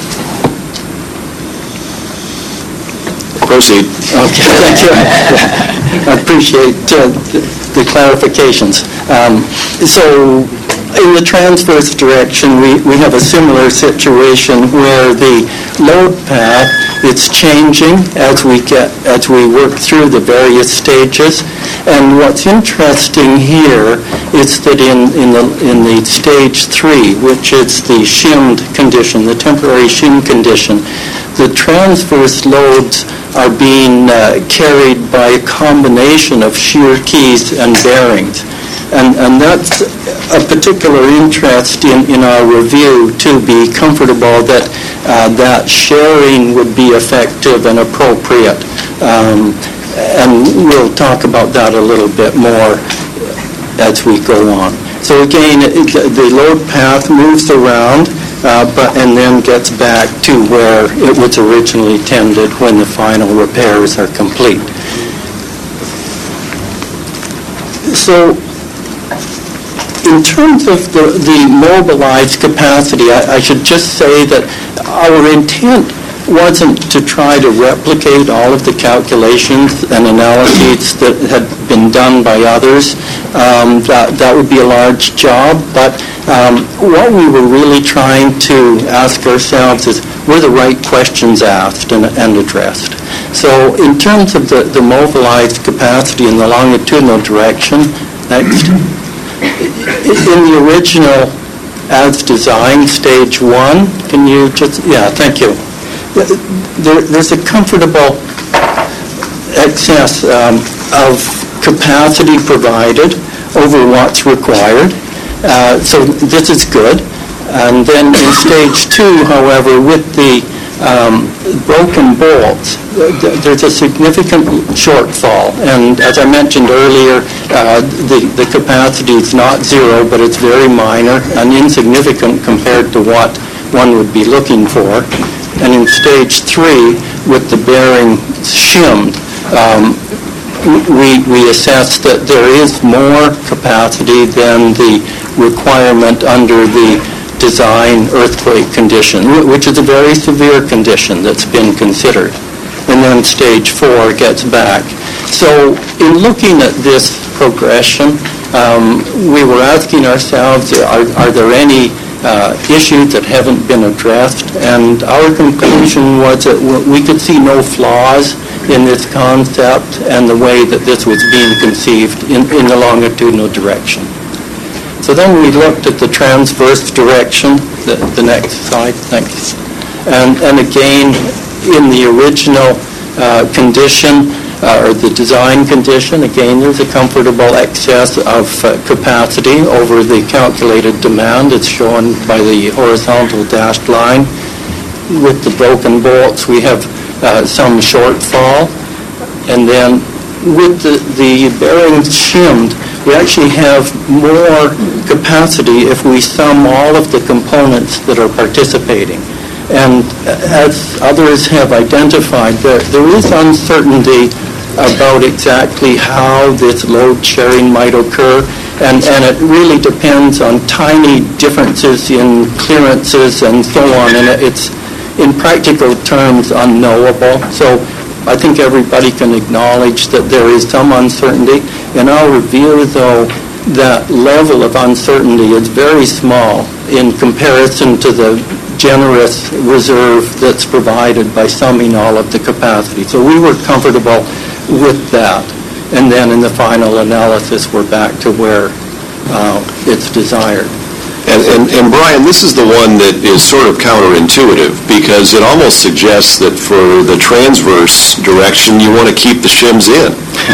Proceed. Okay, thank you. I appreciate uh, the, the clarifications. Um, so, in the transverse direction, we, we have a similar situation where the load path is changing as we get as we work through the various stages. And what's interesting here is that in, in the in the stage three, which is the shimmed condition, the temporary shim condition, the transverse loads are being uh, carried by a combination of shear keys and bearings. And, and that's a particular interest in, in our review, to be comfortable that uh, that sharing would be effective and appropriate. Um, and we'll talk about that a little bit more as we go on. So again, it, the load path moves around uh, but, and then gets back to where it was originally tended when the final repairs are complete. So, in terms of the, the mobilized capacity, I, I should just say that our intent wasn't to try to replicate all of the calculations and analyses that had been done by others. Um, that, that would be a large job, but um, what we were really trying to ask ourselves is, were the right questions asked and, and addressed? So in terms of the, the mobilized capacity in the longitudinal direction, next. In the original as designed, stage one, can you just, yeah, thank you. There, there's a comfortable excess um, of capacity provided over what's required. Uh, so this is good. And then in stage two, however, with the um, broken bolts, there's a significant shortfall. And as I mentioned earlier, uh, the, the capacity is not zero, but it's very minor and insignificant compared to what one would be looking for. And in stage three, with the bearing shimmed, um, we, we assess that there is more capacity than the requirement under the design earthquake condition, which is a very severe condition that's been considered. And then stage four gets back. So in looking at this progression. Um, we were asking ourselves, are, are there any uh, issues that haven't been addressed? And our conclusion was that we could see no flaws in this concept and the way that this was being conceived in, in the longitudinal direction. So then we looked at the transverse direction, the, the next slide, thanks. And, and again, in the original uh, condition, uh, or the design condition, again, there's a comfortable excess of uh, capacity over the calculated demand. It's shown by the horizontal dashed line. With the broken bolts, we have uh, some shortfall. And then with the, the bearings shimmed, we actually have more capacity if we sum all of the components that are participating. And as others have identified, there, there is uncertainty about exactly how this load sharing might occur, and, and it really depends on tiny differences in clearances and so on, and it's, in practical terms, unknowable. So I think everybody can acknowledge that there is some uncertainty. In our view, though, that level of uncertainty is very small in comparison to the generous reserve that's provided by summing all of the capacity. So we were comfortable with that. And then in the final analysis, we're back to where uh, it's desired. And, and, and Brian, this is the one that is sort of counterintuitive, because it almost suggests that for the transverse direction, you want to keep the shims in.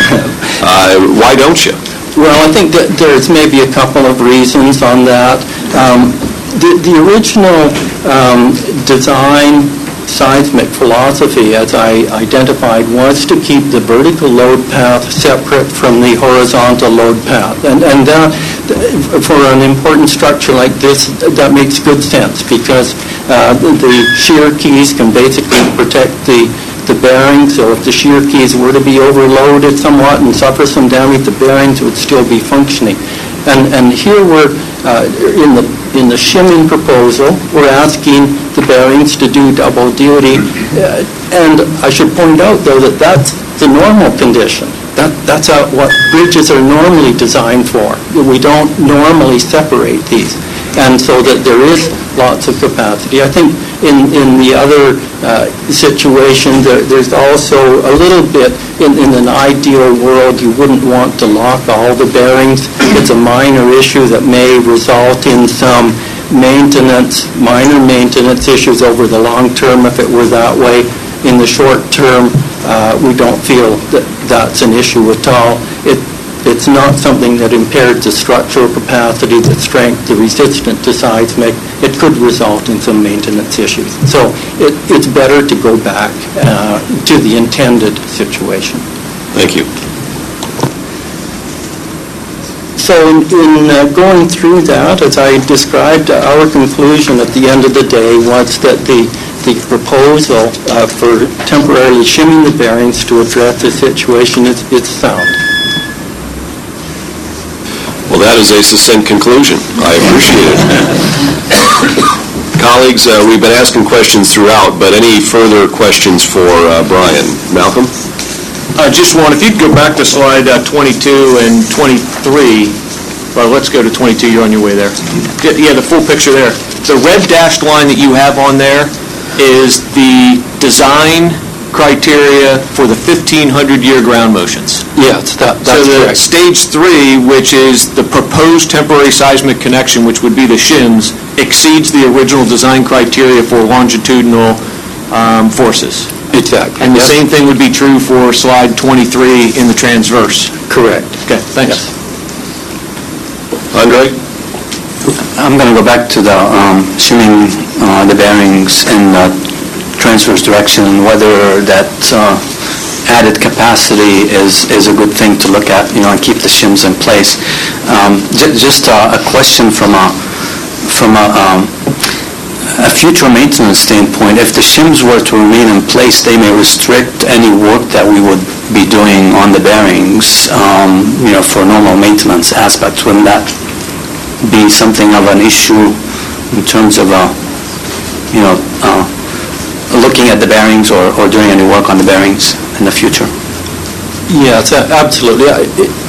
uh, why don't you? Well, I think that there's maybe a couple of reasons on that. Um, the, the original um, design seismic philosophy, as I identified, was to keep the vertical load path separate from the horizontal load path. And, and that, for an important structure like this, that makes good sense, because uh, the, the shear keys can basically protect the, the bearings. So if the shear keys were to be overloaded somewhat and suffer some damage, the bearings would still be functioning. And, and here we're, uh, in the in the shimming proposal, we're asking the bearings to do double duty. Uh, and I should point out, though, that that's the normal condition. That, that's how, what bridges are normally designed for. We don't normally separate these. And so that there is lots of capacity. I think in, in the other uh, situation, there, there's also a little bit, in, in an ideal world, you wouldn't want to lock all the bearings. It's a minor issue that may result in some maintenance, minor maintenance issues over the long term if it were that way. In the short term, uh, we don't feel that that's an issue at all. It, It's not something that impaired the structural capacity, the strength, the resistance to seismic. It could result in some maintenance issues. So it, it's better to go back uh, to the intended situation. Thank you. So in, in uh, going through that, as I described, uh, our conclusion at the end of the day was that the the proposal uh, for temporarily shimming the bearings to address the situation is, is sound. Well, that is a succinct conclusion. I appreciate it. Colleagues, uh, we've been asking questions throughout, but any further questions for uh, Brian? Malcolm? Uh, just one. If you could go back to slide uh, twenty-two and twenty-three. Well, let's go to twenty-two. You're on your way there. Yeah, the full picture there. The red dashed line that you have on there is the design criteria for the fifteen hundred year ground motions. Yes, that, that's so the correct. stage three, which is the proposed temporary seismic connection, which would be the shims, exceeds the original design criteria for longitudinal um, forces. Exactly. And the yes. same thing would be true for slide twenty-three in the transverse. Correct. Okay, thanks. Yes. Andre? I'm going to go back to the um, shimming uh, the bearings in the transverse direction, whether that uh, added capacity is is a good thing to look at, you know, and keep the shims in place. Um, j- just uh, a question from a from a, um, a future maintenance standpoint. If the shims were to remain in place, they may restrict any work that we would be doing on the bearings, um, you know, for normal maintenance aspects. Wouldn't that be something of an issue in terms of, uh, you know, uh, looking at the bearings or, or doing any work on the bearings in the future? Yes, absolutely.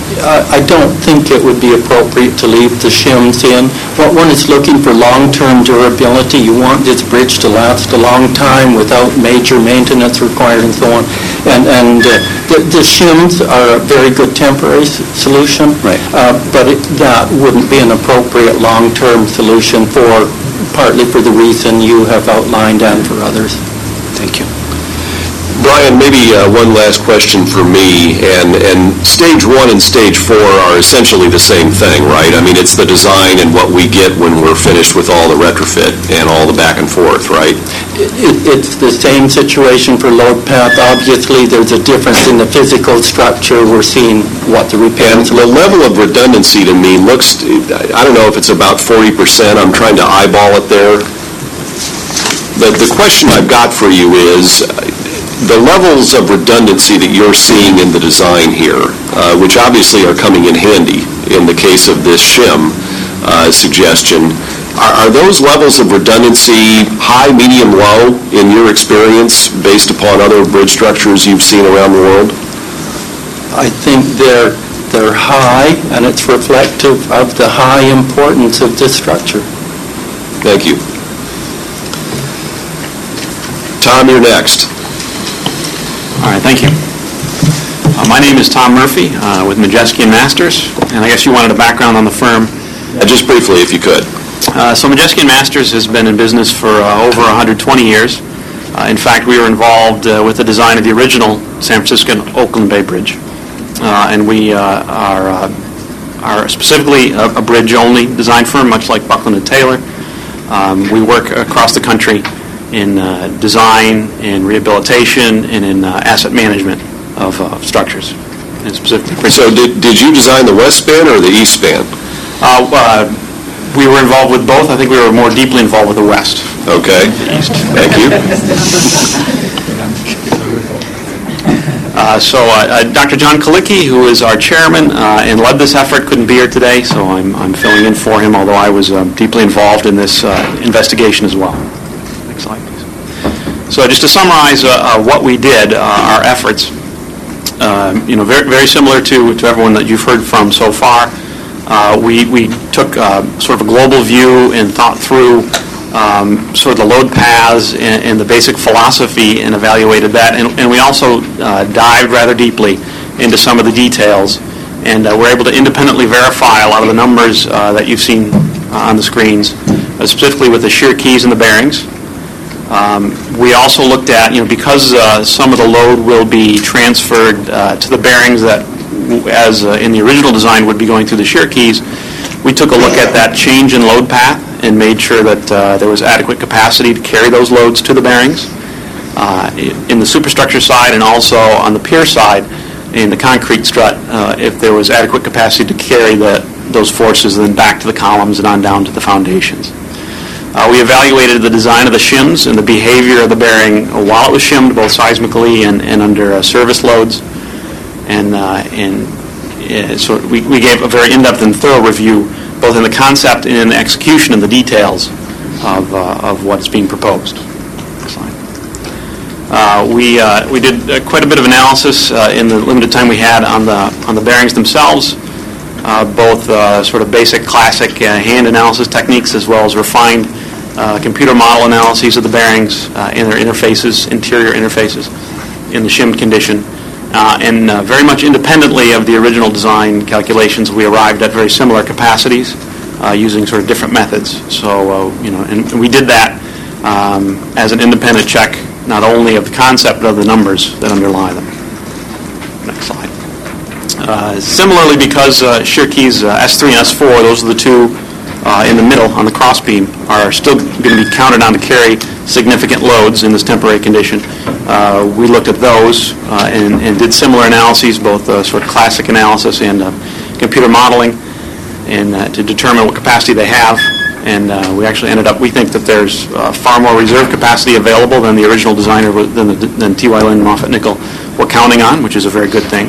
uh, I don't think it would be appropriate to leave the shims in. When one is looking for long-term durability, you want this bridge to last a long time without major maintenance required and so on. And, and uh, the, the shims are a very good temporary s- solution. Right. Uh, but it, that wouldn't be an appropriate long-term solution for, partly for the reason you have outlined and for others. Thank you. Brian, maybe uh, one last question for me, and, and stage one and stage four are essentially the same thing, right? I mean, it's the design and what we get when we're finished with all the retrofit and all the back and forth, right? It, it, it's the same situation for load path. Obviously, there's a difference in the physical structure. We're seeing what the And repairs. the level of redundancy to me looks, I don't know if it's about forty percent, I'm trying to eyeball it there. The, the question I've got for you is, the levels of redundancy that you're seeing in the design here, uh, which obviously are coming in handy in the case of this shim uh, suggestion, are, are those levels of redundancy high, medium, low in your experience based upon other bridge structures you've seen around the world? I think they're, they're high, and it's reflective of the high importance of this structure. Thank you. Tom, you're next. All right, thank you. Uh, my name is Tom Murphy uh, with Majeski and Masters, and I guess you wanted a background on the firm. Uh, just briefly, if you could. Uh, so Majeski and Masters has been in business for uh, over one hundred twenty years. Uh, in fact, we were involved uh, with the design of the original San Francisco and Oakland Bay Bridge, uh, and we uh, are uh, are specifically a, a bridge-only design firm, much like Buckland and Taylor. Um, we work across the country in uh, design, in rehabilitation, and in uh, asset management of uh, structures, and specifically. So did, did you design the west span or the east span? Uh, uh, we were involved with both. I think we were more deeply involved with the west. Okay. Thank you. Uh, so uh, uh, Doctor John Kalicki, who is our chairman uh, and led this effort, couldn't be here today, so I'm, I'm filling in for him, although I was um, deeply involved in this uh, investigation as well. Next slide, please. So just to summarize uh, uh, what we did, uh, our efforts, uh, you know, very, very similar to, to everyone that you've heard from so far. Uh, we, we took uh, sort of a global view and thought through um, sort of the load paths and, and the basic philosophy and evaluated that. And, and we also uh, dived rather deeply into some of the details. And uh, we're able to independently verify a lot of the numbers uh, that you've seen uh, on the screens, uh, specifically with the shear keys and the bearings. Um, we also looked at, you know, because uh, some of the load will be transferred uh, to the bearings that, as uh, in the original design, would be going through the shear keys, we took a look at that change in load path and made sure that uh, there was adequate capacity to carry those loads to the bearings. Uh, in the superstructure side and also on the pier side, in the concrete strut, uh, if there was adequate capacity to carry the, those forces then back to the columns and on down to the foundations. Uh, we evaluated the design of the shims and the behavior of the bearing while it was shimmed, both seismically and, and under uh, service loads. And, uh, and uh, so we, we gave a very in-depth and thorough review, both in the concept and in the execution and the details of, uh, of what is being proposed. Next slide. Uh, we uh, we did uh, quite a bit of analysis uh, in the limited time we had on the on the bearings themselves. Uh, both uh, sort of basic classic uh, hand analysis techniques as well as refined uh, computer model analyses of the bearings uh, and their interfaces, interior interfaces, in the shimmed condition. Uh, and uh, very much independently of the original design calculations, we arrived at very similar capacities uh, using sort of different methods. So, uh, you know, and, and we did that um, as an independent check, not only of the concept, but of the numbers that underlie them. Next slide. Uh, similarly, because uh, shear keys uh, S three and S four, those are the two uh, in the middle on the crossbeam, are still going to be counted on to carry significant loads in this temporary condition. Uh, we looked at those uh, and, and did similar analyses, both uh, sort of classic analysis and uh, computer modeling, and uh, to determine what capacity they have. And uh, we actually ended up, we think that there's uh, far more reserve capacity available than the original designer, than, the, than T Y. Lin and Moffett Nickel were counting on, which is a very good thing.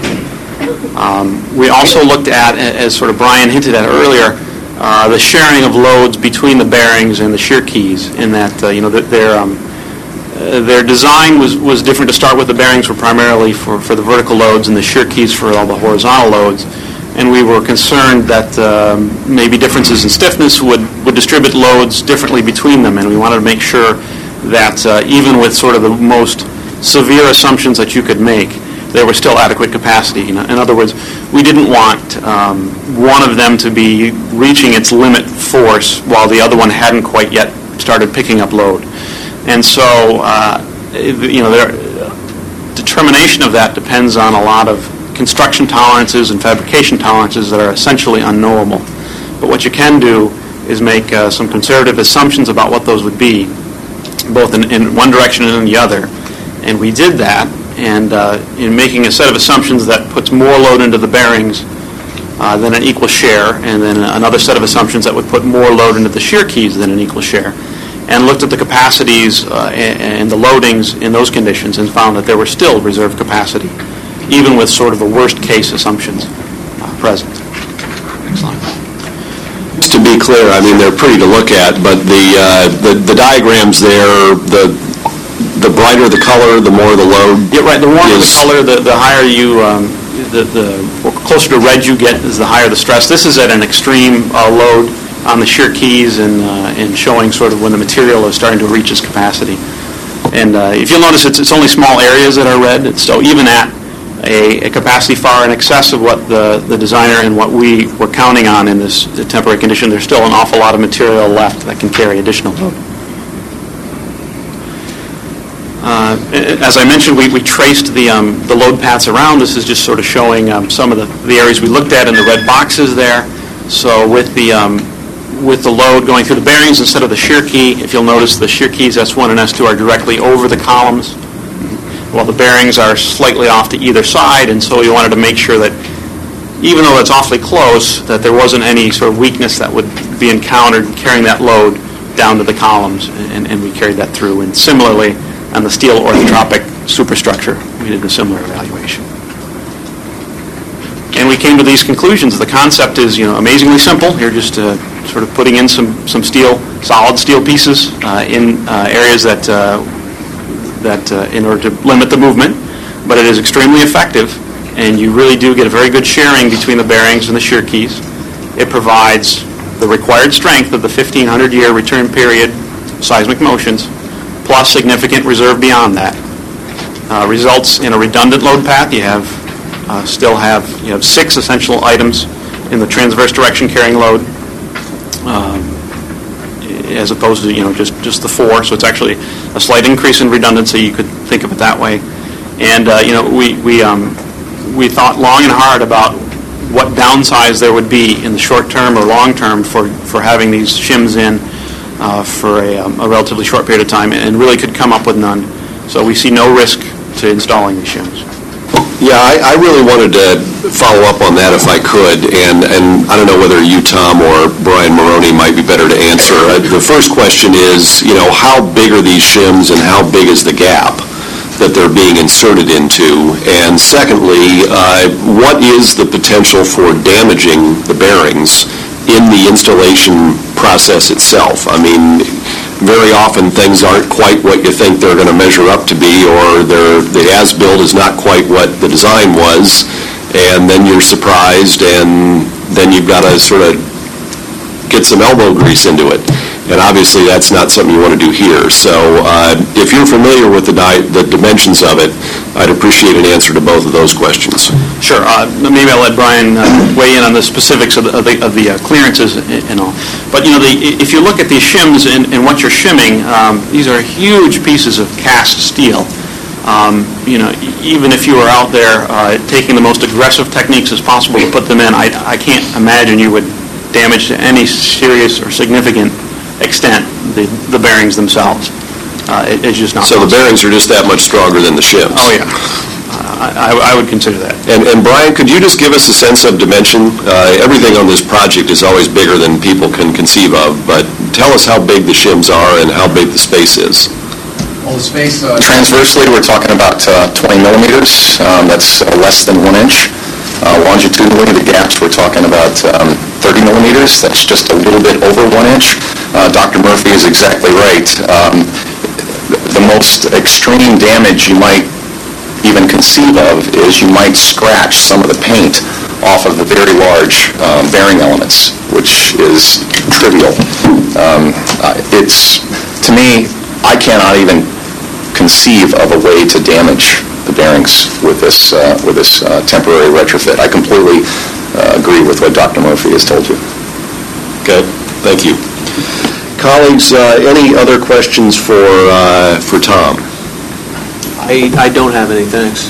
Um, we also looked at, as sort of Brian hinted at earlier, uh, the sharing of loads between the bearings and the shear keys, in that, uh, you know, that their, um, uh, their design was, was different to start with. The bearings were primarily for, for the vertical loads and the shear keys for all the horizontal loads. and we were concerned that um, maybe differences in stiffness would, would distribute loads differently between them, and we wanted to make sure that uh, even with sort of the most severe assumptions that you could make, there was still adequate capacity. In other words, we didn't want um, one of them to be reaching its limit force while the other one hadn't quite yet started picking up load. And so, uh, you know, their determination of that depends on a lot of construction tolerances and fabrication tolerances that are essentially unknowable. But what you can do is make uh, some conservative assumptions about what those would be, both in, in one direction and in the other. And we did that, and uh, in making a set of assumptions that puts more load into the bearings uh, than an equal share, and then another set of assumptions that would put more load into the shear keys than an equal share, and looked at the capacities uh, and, and the loadings in those conditions and found that there were still reserve capacity, even with sort of the worst-case assumptions uh, present. Next slide. Just to be clear, I mean, they're pretty to look at, but the, uh, the, the diagrams there, the the brighter the color, the more the load. Yeah, right. The warmer is, the color, the, the higher you, um, the, the closer to red you get, is the higher the stress. This is at an extreme uh, load on the shear keys and uh, and showing sort of when the material is starting to reach its capacity. And uh, if you'll notice, it's, it's only small areas that are red. It's, so even at a, a capacity far in excess of what the, the designer and what we were counting on in this temporary condition, there's still an awful lot of material left that can carry additional load. Uh, as I mentioned, we, we traced the, um, the load paths around. This is just sort of showing um, some of the, the areas we looked at in the red boxes there. So with the, um, with the load going through the bearings instead of the shear key, if you'll notice the shear keys S one and S two are directly over the columns, while the bearings are slightly off to either side, and so we wanted to make sure that even though it's awfully close, that there wasn't any sort of weakness that would be encountered carrying that load down to the columns, and, and we carried that through. And similarly, on the steel orthotropic superstructure, we did a similar evaluation. And we came to these conclusions. The concept is, you know, amazingly simple. You're just uh, sort of putting in some, some steel, solid steel pieces uh, in uh, areas that, uh, that uh, in order to limit the movement, but it is extremely effective, and you really do get a very good sharing between the bearings and the shear keys. It provides the required strength of the fifteen hundred year return period seismic motions, plus significant reserve beyond that. Uh, results in a redundant load path. You have uh, still have you have six essential items in the transverse direction carrying load, um, as opposed to you know just just the four. So it's actually a slight increase in redundancy. You could think of it that way. And uh, you know we we um, we thought long and hard about what downsize there would be in the short term or long term for for having these shims in Uh, for a, um, a relatively short period of time, and really could come up with none. So we see no risk to installing these shims. Yeah, I, I really wanted to follow up on that if I could, and, and I don't know whether you, Tom, or Brian Maroney might be better to answer. Uh, the first question is, you know, how big are these shims and how big is the gap that they're being inserted into? And secondly, uh, what is the potential for damaging the bearings in the installation process itself? I mean, very often things aren't quite what you think they're going to measure up to be, or the as-built is not quite what the design was, and then you're surprised, and then you've got to sort of get some elbow grease into it. And obviously that's not something you want to do here. So uh, if you're familiar with the, di- the dimensions of it, I'd appreciate an answer to both of those questions. Sure. Uh, maybe I'll let Brian uh, weigh in on the specifics of the, of the, of the uh, clearances and all. But, you know, the, if you look at these shims and, and what you're shimming, um, these are huge pieces of cast steel. Um, you know, even if you were out there uh, taking the most aggressive techniques as possible to put them in, I, I can't imagine you would damage to any serious or significant extent the, the bearings themselves. Uh, it, it's just not So possible. the bearings are just that much stronger than the shims? Oh, yeah. Uh, I, I would consider that. And, and Brian, could you just give us a sense of dimension? Uh, everything on this project is always bigger than people can conceive of, but tell us how big the shims are and how big the space is. Well, the space... Uh, Transversely, we're talking about uh, twenty millimeters. Um, that's uh, less than one inch. Uh, longitudinally, the gaps, we're talking about um, thirty millimeters. That's just a little bit over one inch. Uh, Doctor Murphy is exactly right. Um, the most extreme damage you might even conceive of is you might scratch some of the paint off of the very large um, bearing elements, which is trivial. Um, uh, It's, to me, I cannot even conceive of a way to damage the bearings with this uh, with this uh, temporary retrofit. I completely uh, agree with what Doctor Murphy has told you. Okay, thank you. Colleagues, uh, any other questions for uh, for Tom? I, I don't have any, thanks.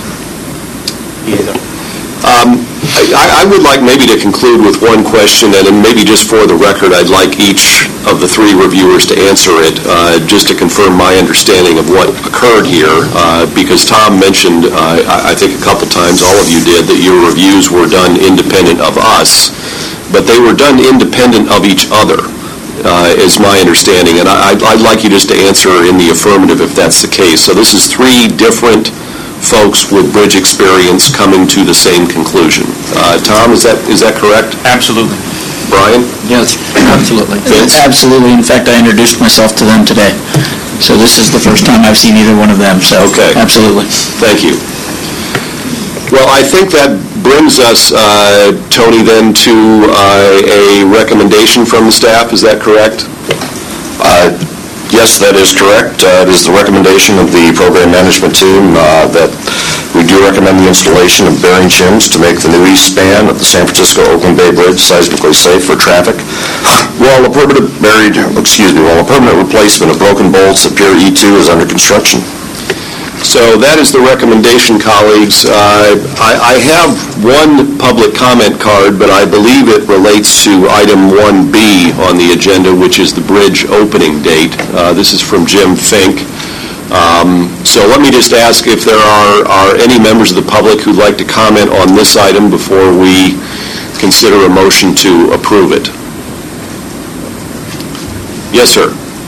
Um, I, I would like maybe to conclude with one question, and then maybe just for the record, I'd like each of the three reviewers to answer it, uh, just to confirm my understanding of what occurred here, uh, because Tom mentioned, uh, I, I think a couple times, all of you did, that your reviews were done independent of us, but they were done independent of each other, uh, is my understanding, and I, I'd, I'd like you just to answer in the affirmative if that's the case. So this is three different folks with bridge experience coming to the same conclusion. Uh, Tom, is that is that correct? Absolutely. Brian? Yes, absolutely. Vince? Absolutely. In fact, I introduced myself to them today. So this is the first time I've seen either one of them, so Okay. absolutely. Thank you. Well, I think that brings us, uh, Tony, then to uh, a recommendation from the staff. Is that correct? Uh, Yes, that is correct. Uh, It is the recommendation of the program management team uh, that we do recommend the installation of bearing shims to make the new east span of the San Francisco-Oakland Bay Bridge seismically safe for traffic, while a permanent buried, excuse me, while a permanent replacement of broken bolts at Pier E two is under construction. So that is the recommendation, colleagues. Uh, I, I have one public comment card, but I believe it relates to item one B on the agenda, which is the bridge opening date. Uh, this is from Jim Fink. Um, so let me just ask if there are, are any members of the public who'd like to comment on this item before we consider a motion to approve it. Yes, sir.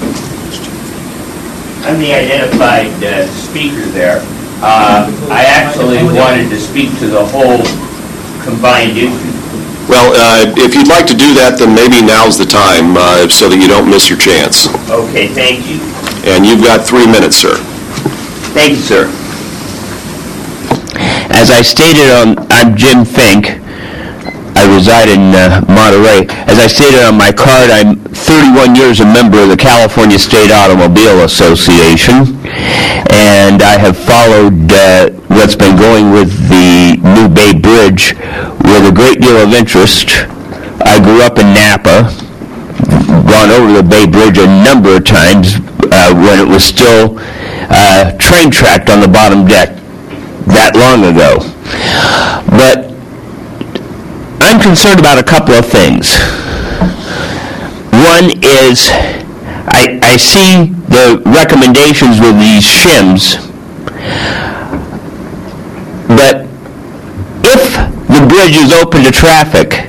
I'm the identified uh, speaker there. Uh, I actually wanted to speak to the whole combined issue. Well, uh, if you'd like to do that, then maybe now's the time, uh, so that you don't miss your chance. Okay, thank you. And you've got three minutes, sir. Thank you, sir. As I stated on, I'm Jim Fink. I reside in uh, Monterey. As I stated on my card, I'm thirty-one years a member of the California State Automobile Association, and I have followed uh, what's been going with the New Bay Bridge with a great deal of interest. I grew up in Napa, gone over the Bay Bridge a number of times uh, when it was still uh, train tracked on the bottom deck that long ago. But I'm concerned about a couple of things. One is I, I see the recommendations with these shims, but if the bridge is open to traffic,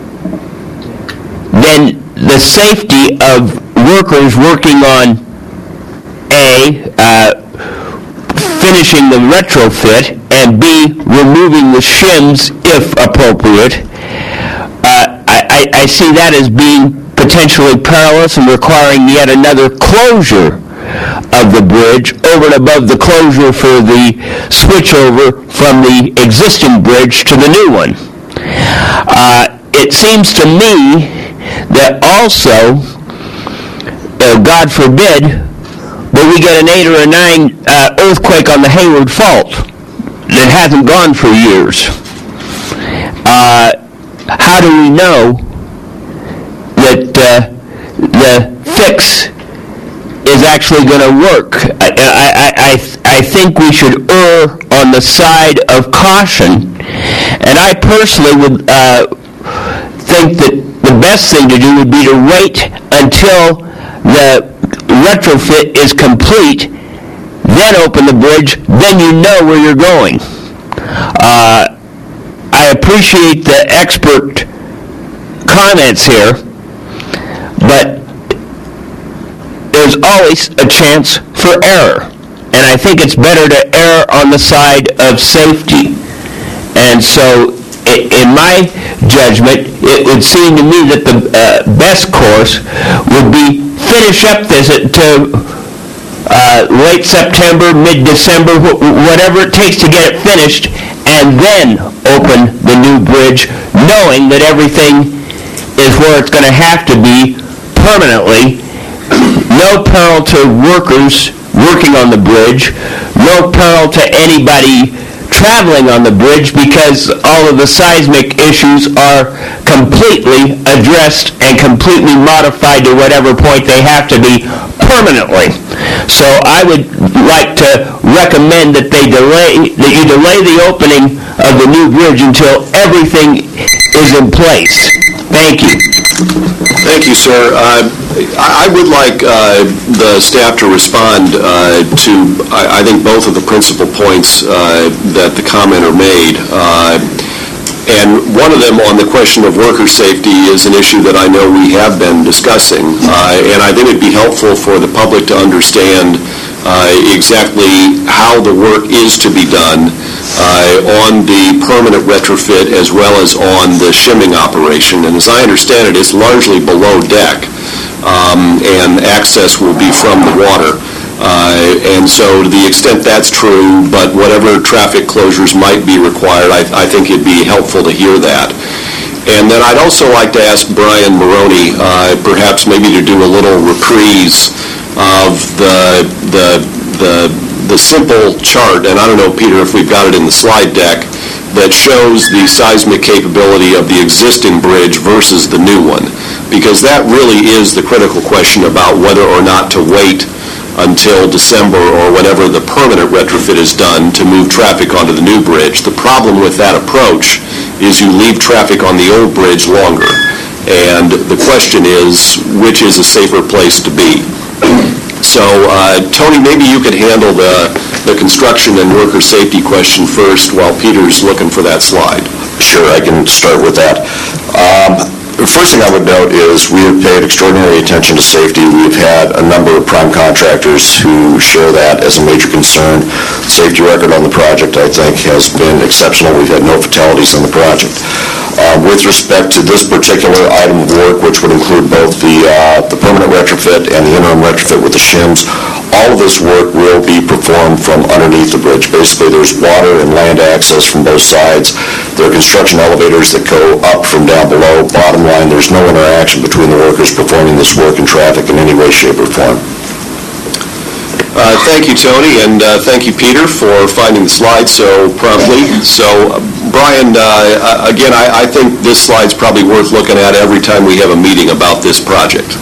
then the safety of workers working on A, uh, finishing the retrofit, and B, removing the shims if appropriate, uh, I, I, I see that as being potentially perilous and requiring yet another closure of the bridge over and above the closure for the switchover from the existing bridge to the new one. Uh, it seems to me that also, uh, God forbid, but we get an eight or a nine uh, earthquake on the Hayward Fault that hasn't gone for years. Uh, how do we know that uh, the fix is actually going to work? I, I, I, I think we should err on the side of caution, and I personally would uh, think that the best thing to do would be to wait until the retrofit is complete, then open the bridge, then you know where you're going. Uh, I appreciate the expert comments here, but there's always a chance for error, and I think it's better to err on the side of safety. And so, in my judgment, it would seem to me that the uh, best course would be finish up this to uh, late September, mid-December, wh- whatever it takes to get it finished, and then open the new bridge, knowing that everything is where it's going to have to be permanently. No peril to workers working on the bridge, no peril to anybody traveling on the bridge, because all of the seismic issues are completely addressed and completely modified to whatever point they have to be permanently. So I would like to recommend that they delay, that you delay the opening of the new bridge until everything is in place. Thank you. Thank you, sir. Uh, I I would like uh, the staff to respond uh, to, I I think, both of the principal points uh, that the commenter made. Uh, And one of them on the question of worker safety is an issue that I know we have been discussing. Uh, And I think it'd be helpful for the public to understand uh, exactly how the work is to be done uh, on the permanent retrofit as well as on the shimming operation. And as I understand it, it's largely below deck, um, and access will be from the water. Uh, and so to the extent that's true, but whatever traffic closures might be required, I, I think it'd be helpful to hear that. And then I'd also like to ask Brian Maroney, uh, perhaps maybe to do a little reprise of the, the, the, the simple chart, and I don't know, Peter, if we've got it in the slide deck, that shows the seismic capability of the existing bridge versus the new one, because that really is the critical question about whether or not to wait until December or whenever the permanent retrofit is done to move traffic onto the new bridge. The problem with that approach is you leave traffic on the old bridge longer. And the question is, which is a safer place to be? So, uh, Tony, maybe you could handle the, the construction and worker safety question first while Peter's looking for that slide. Sure, I can start with that. Um, The first thing I would note is we have paid extraordinary attention to safety. We've had a number of prime contractors who share that as a major concern. Safety record on the project, I think, has been exceptional. We've had no fatalities on the project. Uh, with respect to this particular item of work, which would include both the, uh, the permanent retrofit and the interim retrofit with the shims, all of this work will be performed from underneath the bridge. Basically, there's water and land access from both sides. There are construction elevators that go up from down below. Bottom line, there's no interaction between the workers performing this work and traffic in any way, shape, or form. Uh, Thank you, Tony, and uh, thank you, Peter, for finding the slide so promptly. So, uh, Brian, uh, again, I, I think this slide's probably worth looking at every time we have a meeting about this project.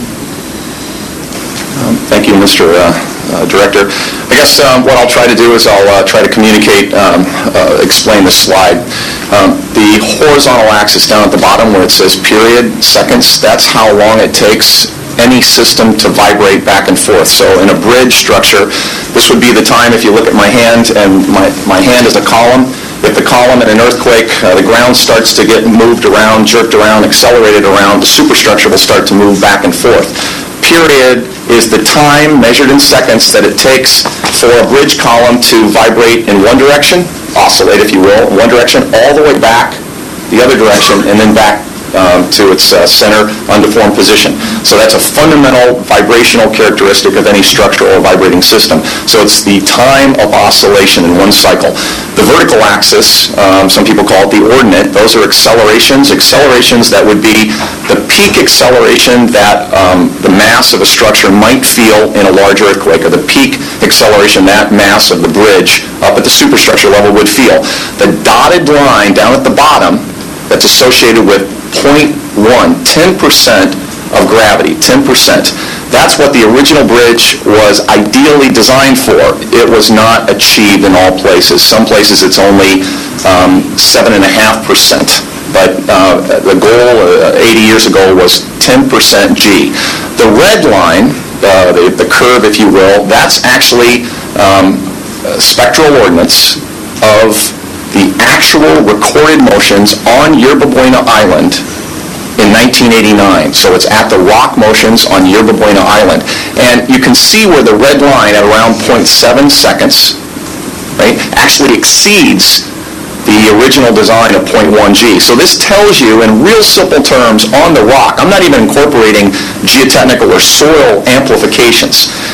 Um, Thank you, Mister Uh, uh, Director. I guess um, what I'll try to do is I'll uh, try to communicate, um, uh, explain this slide. Um, the horizontal axis down at the bottom where it says period, seconds, that's how long it takes any system to vibrate back and forth. So in a bridge structure, this would be the time, if you look at my hand, and my, my hand is a column. If the column in an earthquake, uh, the ground starts to get moved around, jerked around, accelerated around, the superstructure will start to move back and forth. Period is the time, measured in seconds, that it takes for a bridge column to vibrate in one direction, oscillate, if you will, in one direction, all the way back the other direction, and then back um, to its uh, center, undeformed position. So that's a fundamental vibrational characteristic of any structural or vibrating system. So it's the time of oscillation in one cycle. The vertical axis, um, some people call it the ordinate, those are accelerations, accelerations that would be the peak acceleration that um, the mass of a structure might feel in a large earthquake, or the peak acceleration that mass of the bridge up at the superstructure level would feel. The dotted line down at the bottom that's associated with zero point one, ten percent of gravity, ten percent. That's what the original bridge was ideally designed for. It was not achieved in all places. Some places it's only um, seven point five percent. But uh, the goal uh, eighty years ago was ten percent G. The red line, uh, the, the curve, if you will, that's actually um, spectral ordnance of the actual recorded motions on Yerba Buena Island in nineteen eighty-nine. So it's at the rock motions on Yerba Buena Island. And you can see where the red line at around zero point seven seconds, right, actually exceeds the original design of zero point one G. So this tells you in real simple terms on the rock, I'm not even incorporating geotechnical or soil amplifications.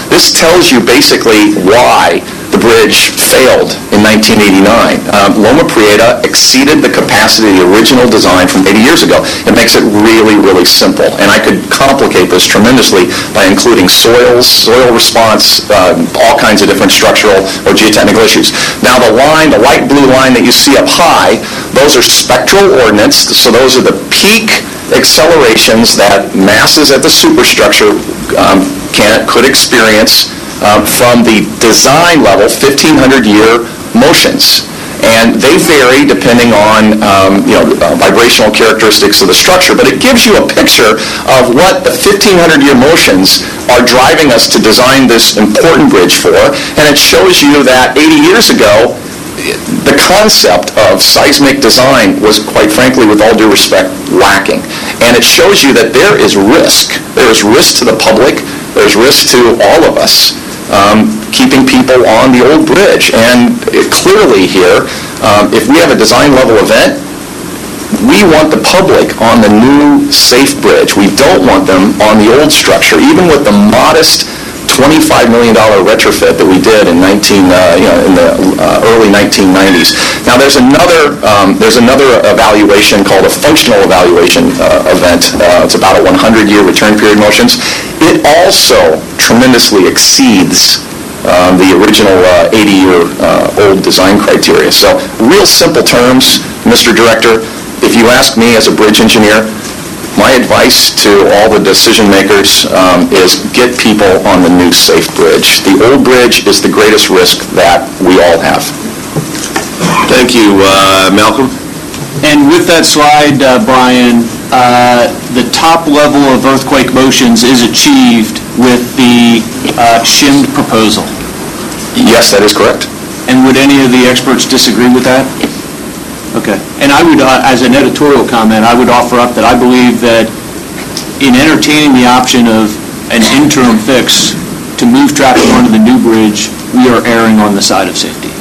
This tells you basically why the bridge failed in nineteen eighty-nine. Um, Loma Prieta exceeded the capacity of the original design from eighty years ago. It makes it really, really simple. And I could complicate this tremendously by including soils, soil response, uh, all kinds of different structural or geotechnical issues. Now the line, the light blue line that you see up high, those are spectral ordinates. So those are the peak accelerations that masses at the superstructure um, can, could experience Um, from the design level fifteen hundred year motions. And they vary depending on um, you know, uh, vibrational characteristics of the structure, but it gives you a picture of what the fifteen hundred year motions are driving us to design this important bridge for, and it shows you that eighty years ago, the concept of seismic design was, quite frankly, with all due respect, lacking. And it shows you that there is risk. There is risk to the public. There's risk to all of us. Um, keeping people on the old bridge. And it, clearly here, um, if we have a design level event, we want the public on the new safe bridge. We don't want them on the old structure, even with the modest twenty-five million dollars retrofit that we did in nineteen, uh, you know, in the uh, early nineteen nineties. Now there's another um, there's another evaluation called a functional evaluation uh, event. Uh, it's about a one hundred year return period motions. It also tremendously exceeds um, the original uh, eighty year uh, old design criteria. So real simple terms, Mister Director, if you ask me as a bridge engineer, my advice to all the decision makers um, is get people on the new safe bridge. The old bridge is the greatest risk that we all have. Thank you, uh, Malcolm. And with that slide, uh, Brian, uh, the top level of earthquake motions is achieved with the uh, shimmed proposal. Yes, that is correct. And would any of the experts disagree with that? Okay. And I would, uh, as an editorial comment, I would offer up that I believe that in entertaining the option of an interim fix to move traffic onto the new bridge, we are erring on the side of safety.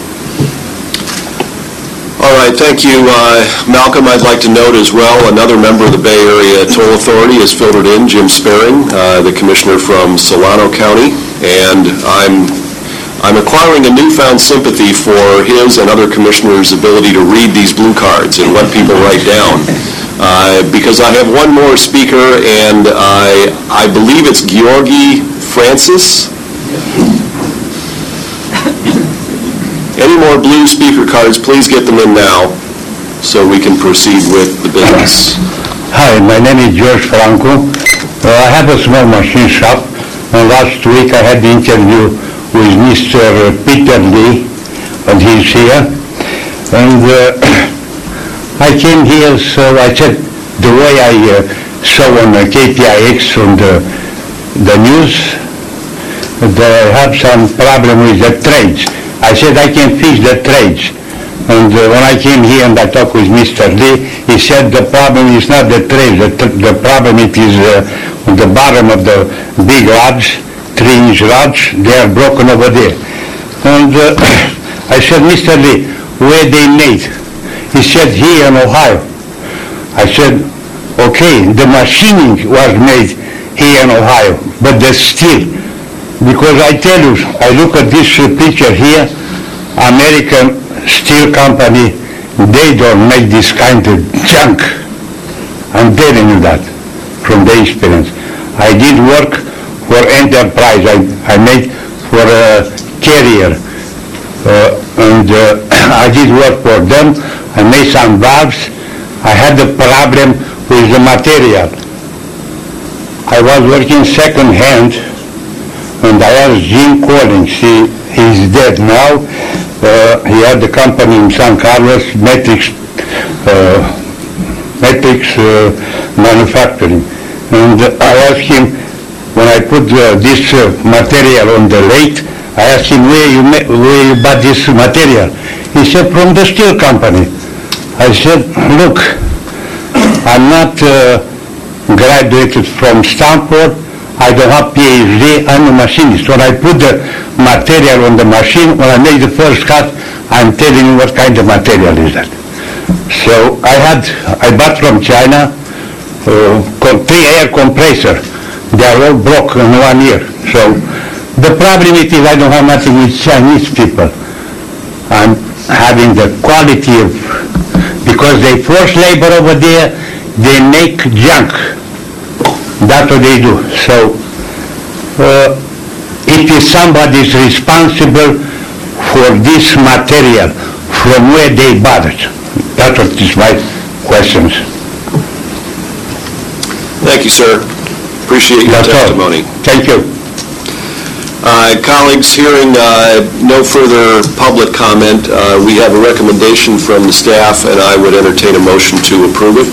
All right, thank you, uh, Malcolm. I'd like to note as well, another member of the Bay Area Toll Authority has filtered in, Jim Sparing, uh, the commissioner from Solano County, and I'm I'm acquiring a newfound sympathy for his and other commissioners' ability to read these blue cards and what people write down. Uh, because I have one more speaker, and I, I believe it's Georgi Francis. Any more blue speaker cards, please get them in now so we can proceed with the business. Hi, my name is George Franco. Uh, I have a small machine shop, and last week I had the interview with Mister Peter Lee, and he's here. And uh, I came here, so I said, the way I uh, saw on the K P I X on the, the news, that I have some problem with the trades. I said I can fix the trades. And uh, when I came here and I talked with Mister Lee, he said the problem is not the trades, the, the problem it is uh, on the bottom of the big rods, three-inch rods, they are broken over there. And uh, I said, Mister Lee, where they made? He said, here in Ohio. I said, okay, the machining was made here in Ohio, but the steel. Because I tell you, I look at this uh, picture here, American Steel Company, they don't make this kind of junk. I'm telling you that from the experience. I did work for Enterprise. I, I made for a carrier. Uh, and uh, I did work for them. I made some valves. I had a problem with the material. I was working second hand, and I asked Jim Collins. He, he's dead now. Uh, he had the company in San Carlos, Matrix, uh, Matrix uh, Manufacturing. And uh, I asked him, when I put uh, this uh, material on the lathe, I asked him, where you, where you bought this material? He said, from the steel company. I said, look, I'm not uh, graduated from Stanford. I don't have P H D, I'm a machinist. When I put the material on the machine, when I make the first cut, I'm telling you what kind of material is that. So I had, I bought from China uh, three air compressor. They are all broke in one year. So The problem is I don't have nothing with Chinese people. I'm having the quality of, because they force labor over there, they make junk. That's what they do. So, uh, if somebody is responsible for this material, from where they bought it, that's what is my questions. Thank you, sir. Appreciate your That's all. testimony. Thank you. Uh, Colleagues, hearing uh, no further public comment, uh, we have a recommendation from the staff, and I would entertain a motion to approve it.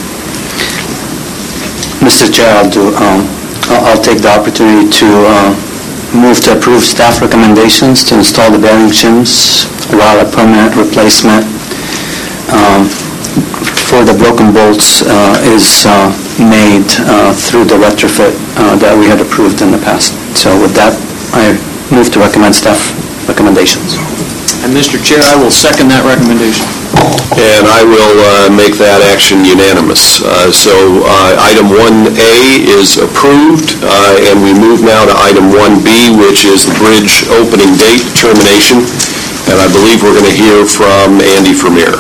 Mister Chair, I'll do, um, I'll I'll take the opportunity to uh, move to approve staff recommendations to install the bearing shims while a permanent replacement um, for the broken bolts uh, is uh, made uh, through the retrofit uh, that we had approved in the past. So with that, I move to recommend staff recommendations. And Mister Chair, I will second that recommendation. And I will uh, make that action unanimous. Uh, So uh, item one A is approved, uh, and we move now to item one B, which is the bridge opening date determination. And I believe we're going to hear from Andy Vermeer.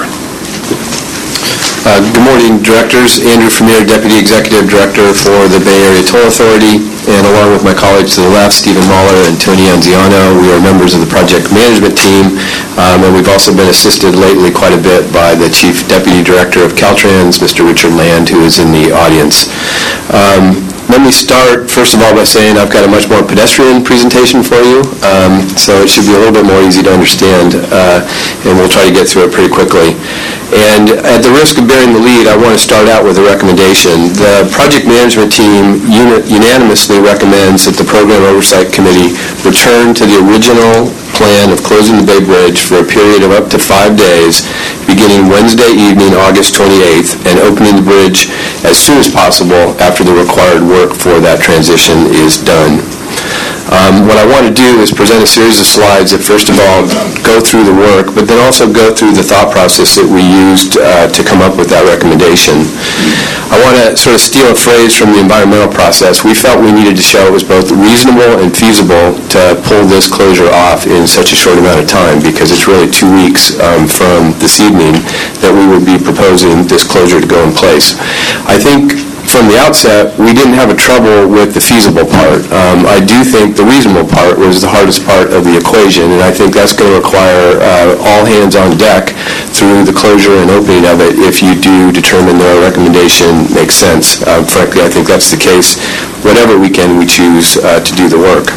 Uh, Good morning, Directors. Andrew Vermeer, Deputy Executive Director for the Bay Area Toll Authority, and along with my colleagues to the left, Stephen Mahler and Tony Anziano, we are members of the project management team, um, and we've also been assisted lately quite a bit by the Chief Deputy Director of Caltrans, Mister Richard Land, who is in the audience. Um, Let me start, first of all, by saying I've got a much more pedestrian presentation for you, um, so it should be a little bit more easy to understand, uh, and we'll try to get through it pretty quickly. And at the risk of bearing the lead, I want to start out with a recommendation. The project management team uni- unanimously recommends that the Program Oversight Committee return to the original plan of closing the Bay Bridge for a period of up to five days, beginning Wednesday evening, August twenty-eighth, and opening the bridge as soon as possible after the required work for that transition is done. Um, what I want to do is present a series of slides that, first of all, go through the work, but then also go through the thought process that we used uh, to come up with that recommendation. I want to sort of steal a phrase from the environmental process. We felt we needed to show it was both reasonable and feasible to pull this closure off in such a short amount of time, because it's really two weeks um, from this evening that we would be proposing this closure to go in place. I think from the outset, we didn't have a trouble with the feasible part. Um, I do think the reasonable part was the hardest part of the equation, and I think that's going to require uh, all hands on deck through the closure and opening of it if you do determine that our recommendation makes sense. Uh, frankly, I think that's the case whatever weekend we choose uh, to do the work.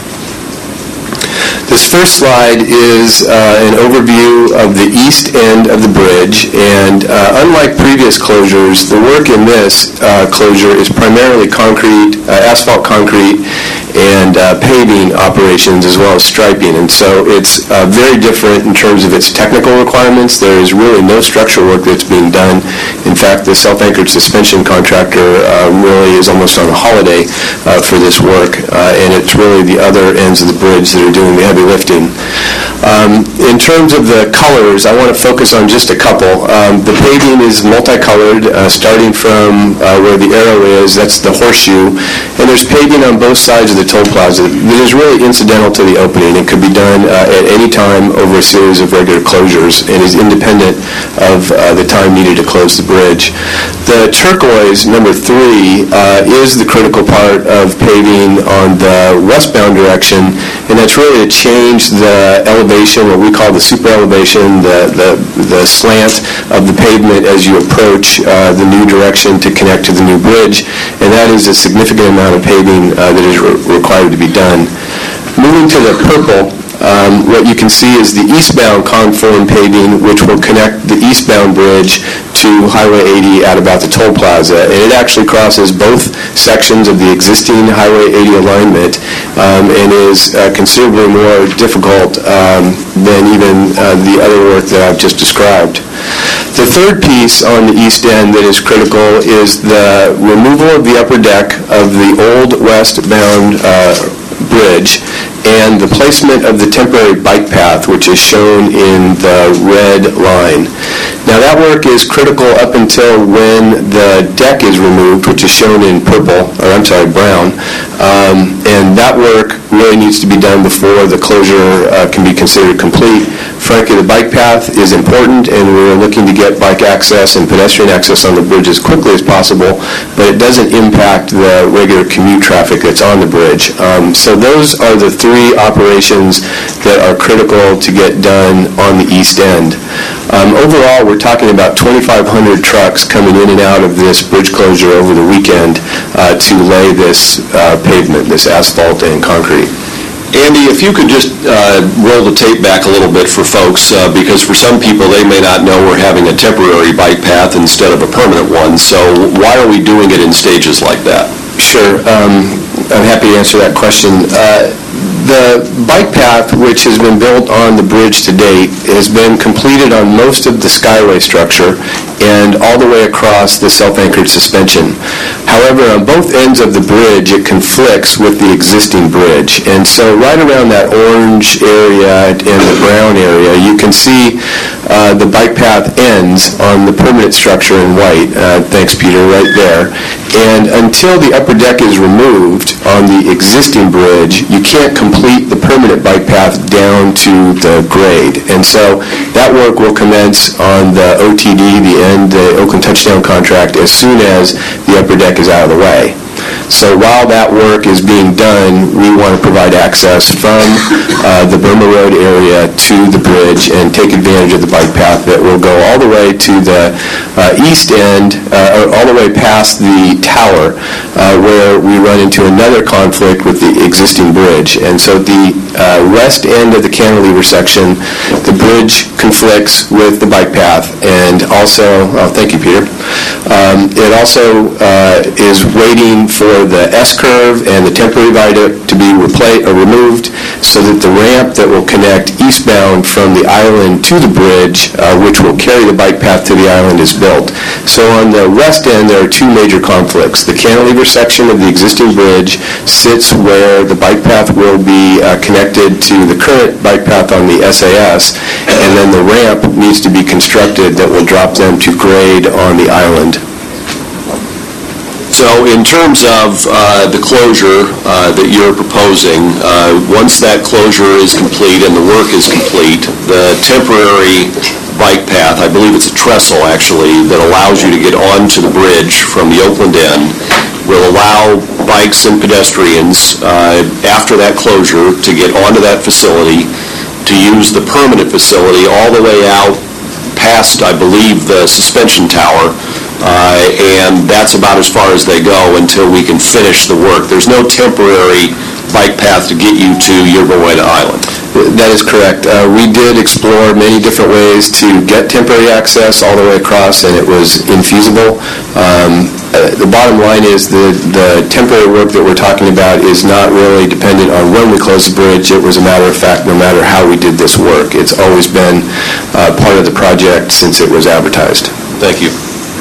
This first slide is uh, an overview of the east end of the bridge, and uh, unlike previous closures, the work in this uh, closure is primarily concrete, uh, asphalt concrete, and uh, paving operations as well as striping, and so it's uh, very different in terms of its technical requirements. There is really no structural work that's being done. In fact, the self-anchored suspension contractor uh, really is almost on a holiday uh, for this work, uh, and it's really the other ends of the bridge that are doing the heavy lifting. Um, in terms of the colors, I want to focus on just a couple. Um, the paving is multicolored, uh, starting from uh, where the arrow is, that's the horseshoe, and there's paving on both sides of the toll plaza that is really incidental to the opening. It could be done uh, at any time over a series of regular closures and is independent of uh, the time needed to close the bridge. The turquoise, number three, uh, is the critical part of paving on the westbound direction, and that's really to change the elevation, what we call the super elevation, the, the, the slant of the pavement as you approach uh, the new direction to connect to the new bridge, and that is a significant amount of paving uh, that is re- required to be done. Moving to the purple, Um, what you can see is the eastbound conform paving, which will connect the eastbound bridge to Highway eighty at about the toll plaza. And it actually crosses both sections of the existing Highway eighty alignment um, and is uh, considerably more difficult um, than even uh, the other work that I've just described. The third piece on the east end that is critical is the removal of the upper deck of the old westbound uh, bridge and the placement of the temporary bike path, which is shown in the red line. Now that work is critical up until when the deck is removed, which is shown in purple, or I'm sorry, brown, um, and and that work really needs to be done before the closure uh, can be considered complete. Frankly, the bike path is important, and we're looking to get bike access and pedestrian access on the bridge as quickly as possible, but it doesn't impact the regular commute traffic that's on the bridge. Um, so those are the three operations that are critical to get done on the east end. Um, overall, we're talking about twenty-five hundred trucks coming in and out of this bridge closure over the weekend uh, to lay this uh, pavement, this asphalt and concrete. Andy, if you could just uh, roll the tape back a little bit for folks, uh, because for some people, they may not know we're having a temporary bike path instead of a permanent one. So why are we doing it in stages like that? Sure. Um, I'm happy to answer that question. Uh, The bike path, which has been built on the bridge to date, has been completed on most of the skyway structure and all the way across the self-anchored suspension. However, on both ends of the bridge, it conflicts with the existing bridge. And so right around that orange area and the brown area, you can see uh, the bike path ends on the permanent structure in white. Uh, thanks, Peter, right there. And until the upper deck is removed on the existing bridge, you can't complete the permanent bike path down to the grade. And so that work will commence on the O T D, the end, the Oakland Touchdown contract, as soon as the upper deck is out of the way. So while that work is being done, we want to provide access from uh, the Burma Road area to the bridge and take advantage of the bike path that will go all the way to the uh, east end, uh, or all the way past the tower, uh, where we run into another conflict with the existing bridge. And so the uh, west end of the cantilever section, the bridge conflicts with the bike path, and also, oh, thank you, Peter. Um, it also uh, is waiting for the S-curve and the temporary viaduct to be replaced or removed, so that the ramp that will connect eastbound from the island to the bridge, uh, which will carry the bike path to the island, is built. So on the west end, there are two major conflicts. The cantilever section of the existing bridge sits where the bike path will be uh, connected to the current bike path on the S A S, and then the ramp needs to be constructed that will drop them to grade on the island. So in terms of uh, the closure uh, that you're proposing, uh, once that closure is complete and the work is complete, the temporary bike path, I believe it's a trestle actually, that allows you to get onto the bridge from the Oakland end, will allow bikes and pedestrians uh, after that closure to get onto that facility, to use the permanent facility all the way out past, I believe, the suspension tower, uh, and that's about as far as they go until we can finish the work. There's no temporary bike path to get you to Yerba Buena Island. That is correct. Uh, we did explore many different ways to get temporary access all the way across, and it was infeasible. Um, uh, the bottom line is the, the temporary work that we're talking about is not really dependent on when we close the bridge. It was a matter of fact, no matter how we did this work. It's always been uh, part of the project since it was advertised. Thank you.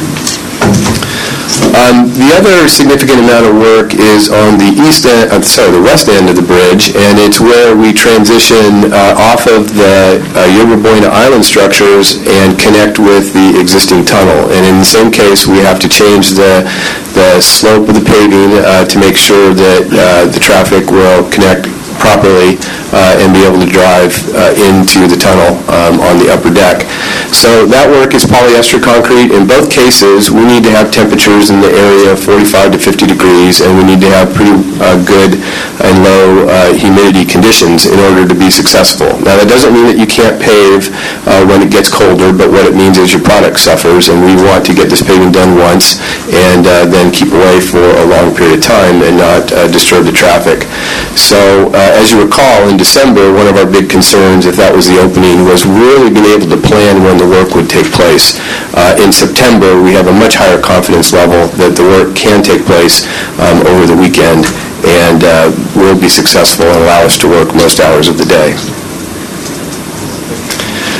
Um, the other significant amount of work is on the east end, uh, sorry, the west end of the bridge, and it's where we transition uh, off of the uh, Yerba Buena Island structures and connect with the existing tunnel. And in the same case, we have to change the the slope of the paving uh, to make sure that uh, the traffic will connect properly uh, and be able to drive uh, into the tunnel um, on the upper deck. So that work is polyester concrete. In both cases, we need to have temperatures in the area of forty-five to fifty degrees, and we need to have pretty uh, good and low uh, humidity conditions in order to be successful. Now, that doesn't mean that you can't pave uh, when it gets colder, but what it means is your product suffers, and we want to get this paving done once and uh, then keep away for a long period of time and not uh, disturb the traffic. So, uh, as you recall, in December, one of our big concerns, if that was the opening, was really being able to plan when the work would take place. Uh, in September, we have a much higher confidence level that the work can take place um, over the weekend and uh, will be successful and allow us to work most hours of the day. The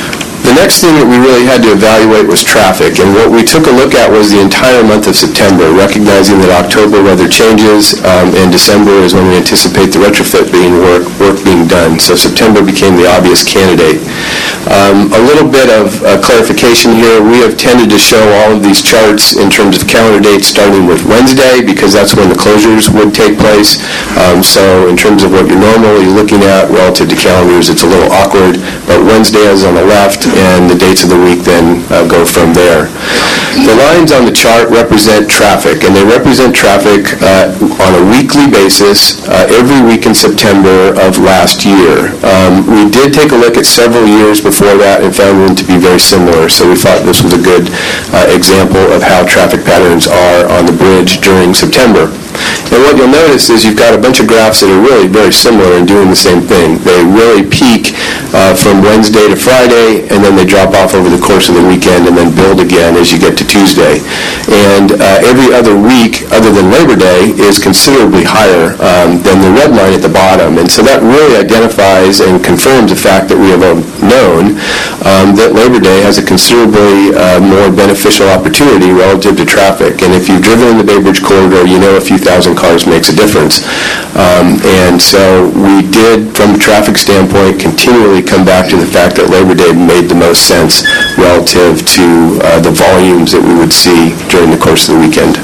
The next thing that we really had to evaluate was traffic, and what we took a look at was the entire month of September, recognizing that October weather changes, um, and December is when we anticipate the retrofit being work, work being done. So September became the obvious candidate. Um, a little bit of uh, clarification here. We have tended to show all of these charts in terms of calendar dates starting with Wednesday, because that's when the closures would take place. Um, so in terms of what you're normally looking at relative to calendars, it's a little awkward, but Wednesday is on the left, and the dates of the week then uh, go from there. The lines on the chart represent traffic, and they represent traffic uh, on a weekly basis uh, every week in September of last year. Um, we did take a look at several years before that and found them to be very similar, so we thought this was a good uh, example of how traffic patterns are on the bridge during September. And what you'll notice is you've got a bunch of graphs that are really very similar and doing the same thing. They really peak uh, from Wednesday to Friday, and then they drop off over the course of the weekend and then build again as you get to Tuesday. And uh, every other week, other than Labor Day, is considerably higher um, than the red line at the bottom. And so that really identifies and confirms the fact that we have known um, that Labor Day has a considerably uh, more beneficial opportunity relative to traffic. And if you've driven in the Bay Bridge corridor, you know a few thousand cars makes a difference. Um, and so we did, from a traffic standpoint, continually come back to the fact that Labor Day made the most sense relative to uh, the volumes that we would see during the course of the weekend.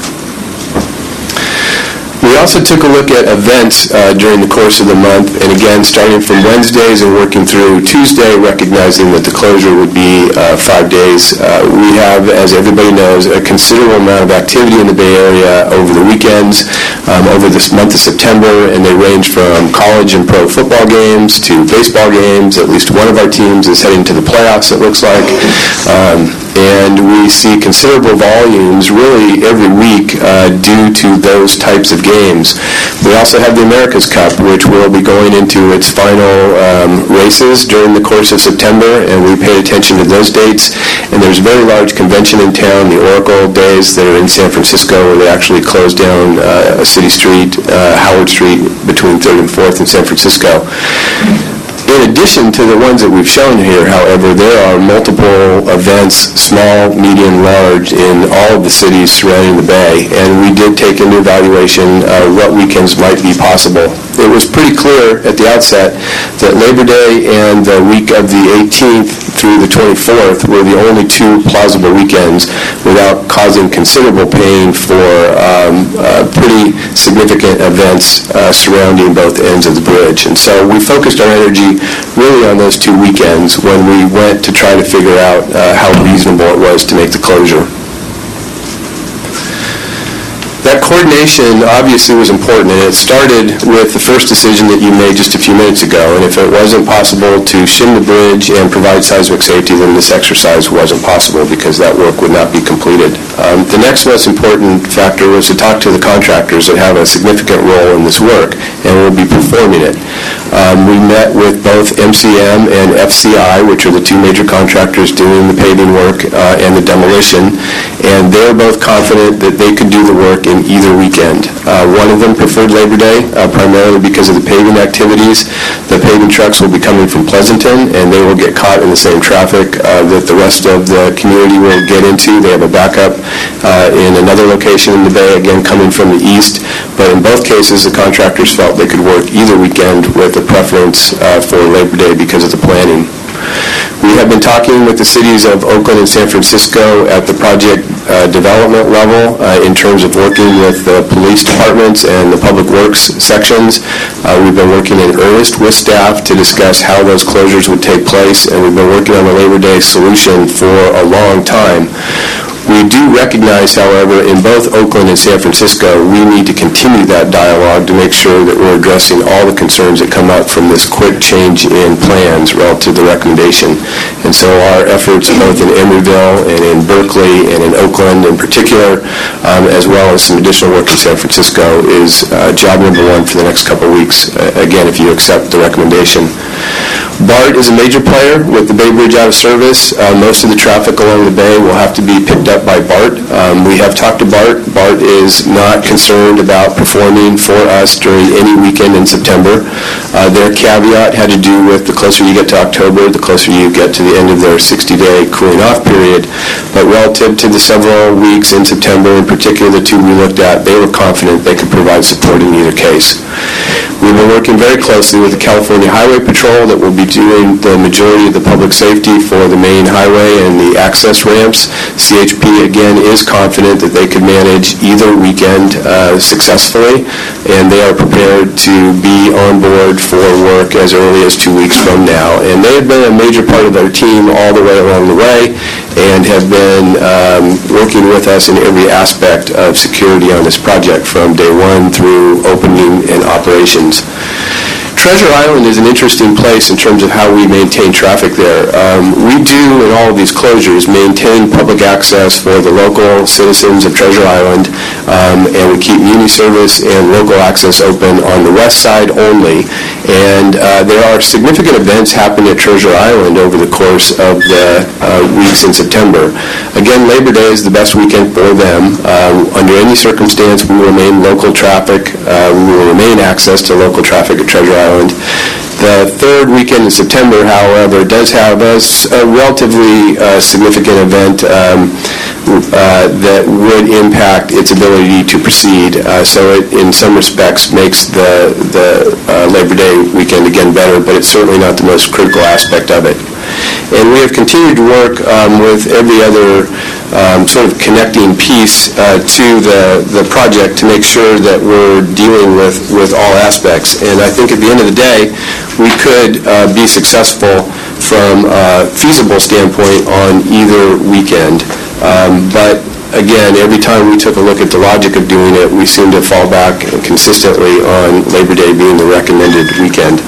We also took a look at events uh, during the course of the month, and again, starting from Wednesdays and working through Tuesday, recognizing that the closure would be uh, five days. Uh, we have, as everybody knows, a considerable amount of activity in the Bay Area over the weekends, um, over this month of September, and they range from college and pro football games to baseball games. At least one of our teams is heading to the playoffs, it looks like. Um, and we see considerable volumes really every week uh, due to those types of games. We also have the America's Cup, which will be going into its final um, races during the course of September, and we paid attention to those dates. And there's a very large convention in town, the Oracle Days, that are in San Francisco, where they actually close down uh, a city street, uh, Howard Street, between third and fourth in San Francisco. In addition to the ones that we've shown here, however, there are multiple events, small, medium, large, in all of the cities surrounding the Bay, and we did take into evaluation uh, what weekends might be possible. It was pretty clear at the outset that Labor Day and the week of the eighteenth through the twenty-fourth were the only two plausible weekends without causing considerable pain for um, uh, pretty significant events uh, surrounding both ends of the bridge. And so we focused our energy really on those two weekends when we went to try to figure out uh, how reasonable it was to make the closure. That coordination obviously was important, and it started with the first decision that you made just a few minutes ago. And if it wasn't possible to shim the bridge and provide seismic safety, then this exercise wasn't possible because that work would not be completed. Um, the next most important factor was to talk to the contractors that have a significant role in this work and will be performing it. Um, we met with both M C M and F C I, which are the two major contractors doing the paving work uh, and the demolition, and they're both confident that they could do the work in either weekend. Uh, one of them preferred Labor Day, uh, primarily because of the paving activities. The paving trucks will be coming from Pleasanton, and they will get caught in the same traffic uh, that the rest of the community will get into. They have a backup uh, in another location in the Bay, again coming from the east. But in both cases, the contractors felt they could work either weekend with a preference uh, for Labor Day because of the planning. We have been talking with the cities of Oakland and San Francisco at the project uh, development level uh, in terms of working with the police departments and the public works sections. Uh, we've been working in earnest with staff to discuss how those closures would take place, and we've been working on the Labor Day solution for a long time. We do recognize, however, in both Oakland and San Francisco, we need to continue that dialogue to make sure that we're addressing all the concerns that come up from this quick change in plans relative to the recommendation. And so our efforts both in Emeryville and in Berkeley and in Oakland in particular, um, as well as some additional work in San Francisco, is uh, job number one for the next couple of weeks, uh, again, if you accept the recommendation. BART is a major player with the Bay Bridge out of service. Uh, most of the traffic along the Bay will have to be picked up by BART. Um, we have talked to BART. BART is not concerned about performing for us during any weekend in September. Uh, their caveat had to do with the closer you get to October, the closer you get to the end of their sixty-day cooling-off period. But relative to the several weeks in September, in particular the two we looked at, they were confident they could provide support in either case. We've been working very closely with the California Highway Patrol that will be doing the majority of the public safety for the main highway and the access ramps. C H P, again, is confident that they could manage either weekend uh, successfully, and they are prepared to be on board for work as early as two weeks from now. And they have been a major part of our team all the way along the way and have been um, working with us in every aspect of security on this project from day one through opening and operations. Treasure Island is an interesting place in terms of how we maintain traffic there. Um, we do, in all of these closures, maintain public access for the local citizens of Treasure Island, um, and we keep Muni service and local access open on the west side only. And uh, there are significant events happening at Treasure Island over the course of the uh, weeks in September. Again, Labor Day is the best weekend for them. Uh, under any circumstance, we will remain local traffic. Uh, we will remain access to local traffic at Treasure Island. The third weekend in September, however, does have a, a relatively uh, significant event um, uh, that would impact its ability to proceed. Uh, so it, in some respects, makes the, the uh, Labor Day weekend again better, but it's certainly not the most critical aspect of it. And we have continued to work um, with every other um, sort of connecting piece uh, to the, the project to make sure that we're dealing with, with all aspects. And I think at the end of the day, we could uh, be successful from a feasible standpoint on either weekend. Um, but again, every time we took a look at the logic of doing it, we seemed to fall back consistently on Labor Day being the recommended weekend.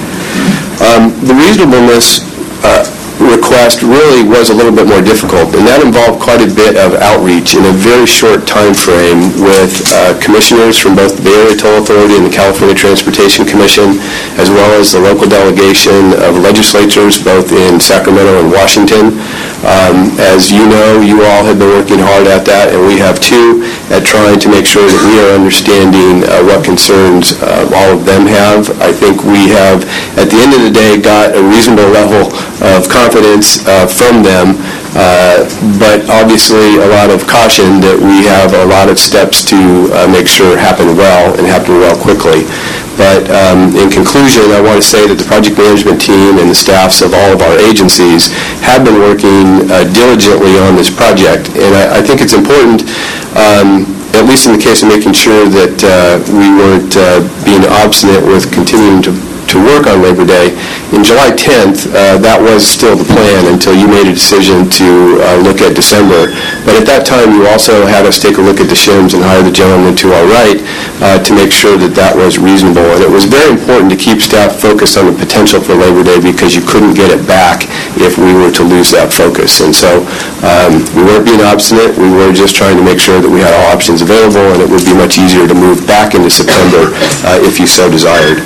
Um, the reasonableness uh, request really was a little bit more difficult, and that involved quite a bit of outreach in a very short time frame with uh, commissioners from both the Bay Area Toll Authority and the California Transportation Commission, as well as the local delegation of legislatures both in Sacramento and Washington. Um, as you know, you all have been working hard at that, and we have too, at trying to make sure that we are understanding uh, what concerns uh, all of them have. I think we have, at the end of the day, got a reasonable level of confidence uh, from them, uh, but obviously a lot of caution that we have a lot of steps to uh, make sure happen well and happen well quickly. But um, in conclusion, I want to say that the project management team and the staffs of all of our agencies have been working uh, diligently on this project. And I, I think it's important, um, at least in the case of making sure that uh, we weren't uh, being obstinate with continuing to to work on Labor Day. In July tenth, uh, that was still the plan until you made a decision to uh, look at December. But at that time, you also had us take a look at the shims and hire the gentleman to our right uh, to make sure that that was reasonable. And it was very important to keep staff focused on the potential for Labor Day because you couldn't get it back if we were to lose that focus. And so um, we weren't being obstinate. We were just trying to make sure that we had all options available, and it would be much easier to move back into September uh, if you so desired.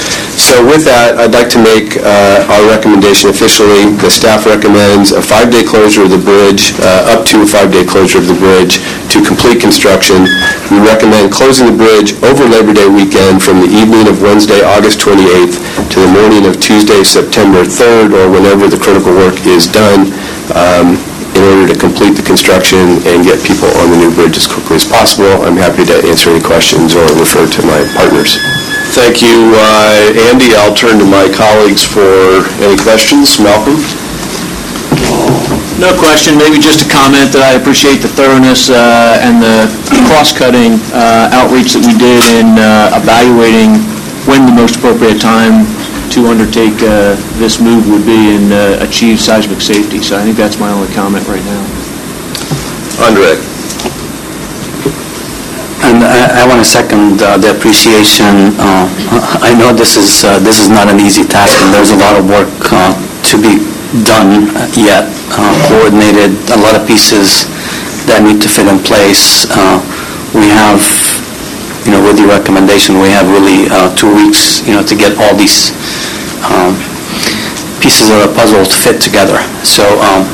So with that, I'd like to make uh, our recommendation officially. The staff recommends a five-day closure of the bridge, uh, up to a five-day closure of the bridge to complete construction. We recommend closing the bridge over Labor Day weekend from the evening of Wednesday, August twenty-eighth to the morning of Tuesday, September third, or whenever the critical work is done, um, in order to complete the construction and get people on the new bridge as quickly as possible. I'm happy to answer any questions or refer to my partners. Thank you, uh, Andy. I'll turn to my colleagues for any questions. Malcolm? No question, maybe just a comment that I appreciate the thoroughness uh, and the cross-cutting uh, outreach that we did in uh, evaluating when the most appropriate time to undertake uh, this move would be and uh, achieve seismic safety. So I think that's my only comment right now. Andre? And I, I want to second uh, the appreciation. Uh, I know this is uh, this is not an easy task, and there's a lot of work uh, to be done yet, uh, coordinated, a lot of pieces that need to fit in place. Uh, we have, you know, with your recommendation, we have really uh, two weeks, you know, to get all these um, pieces of the puzzle to fit together. So. Um,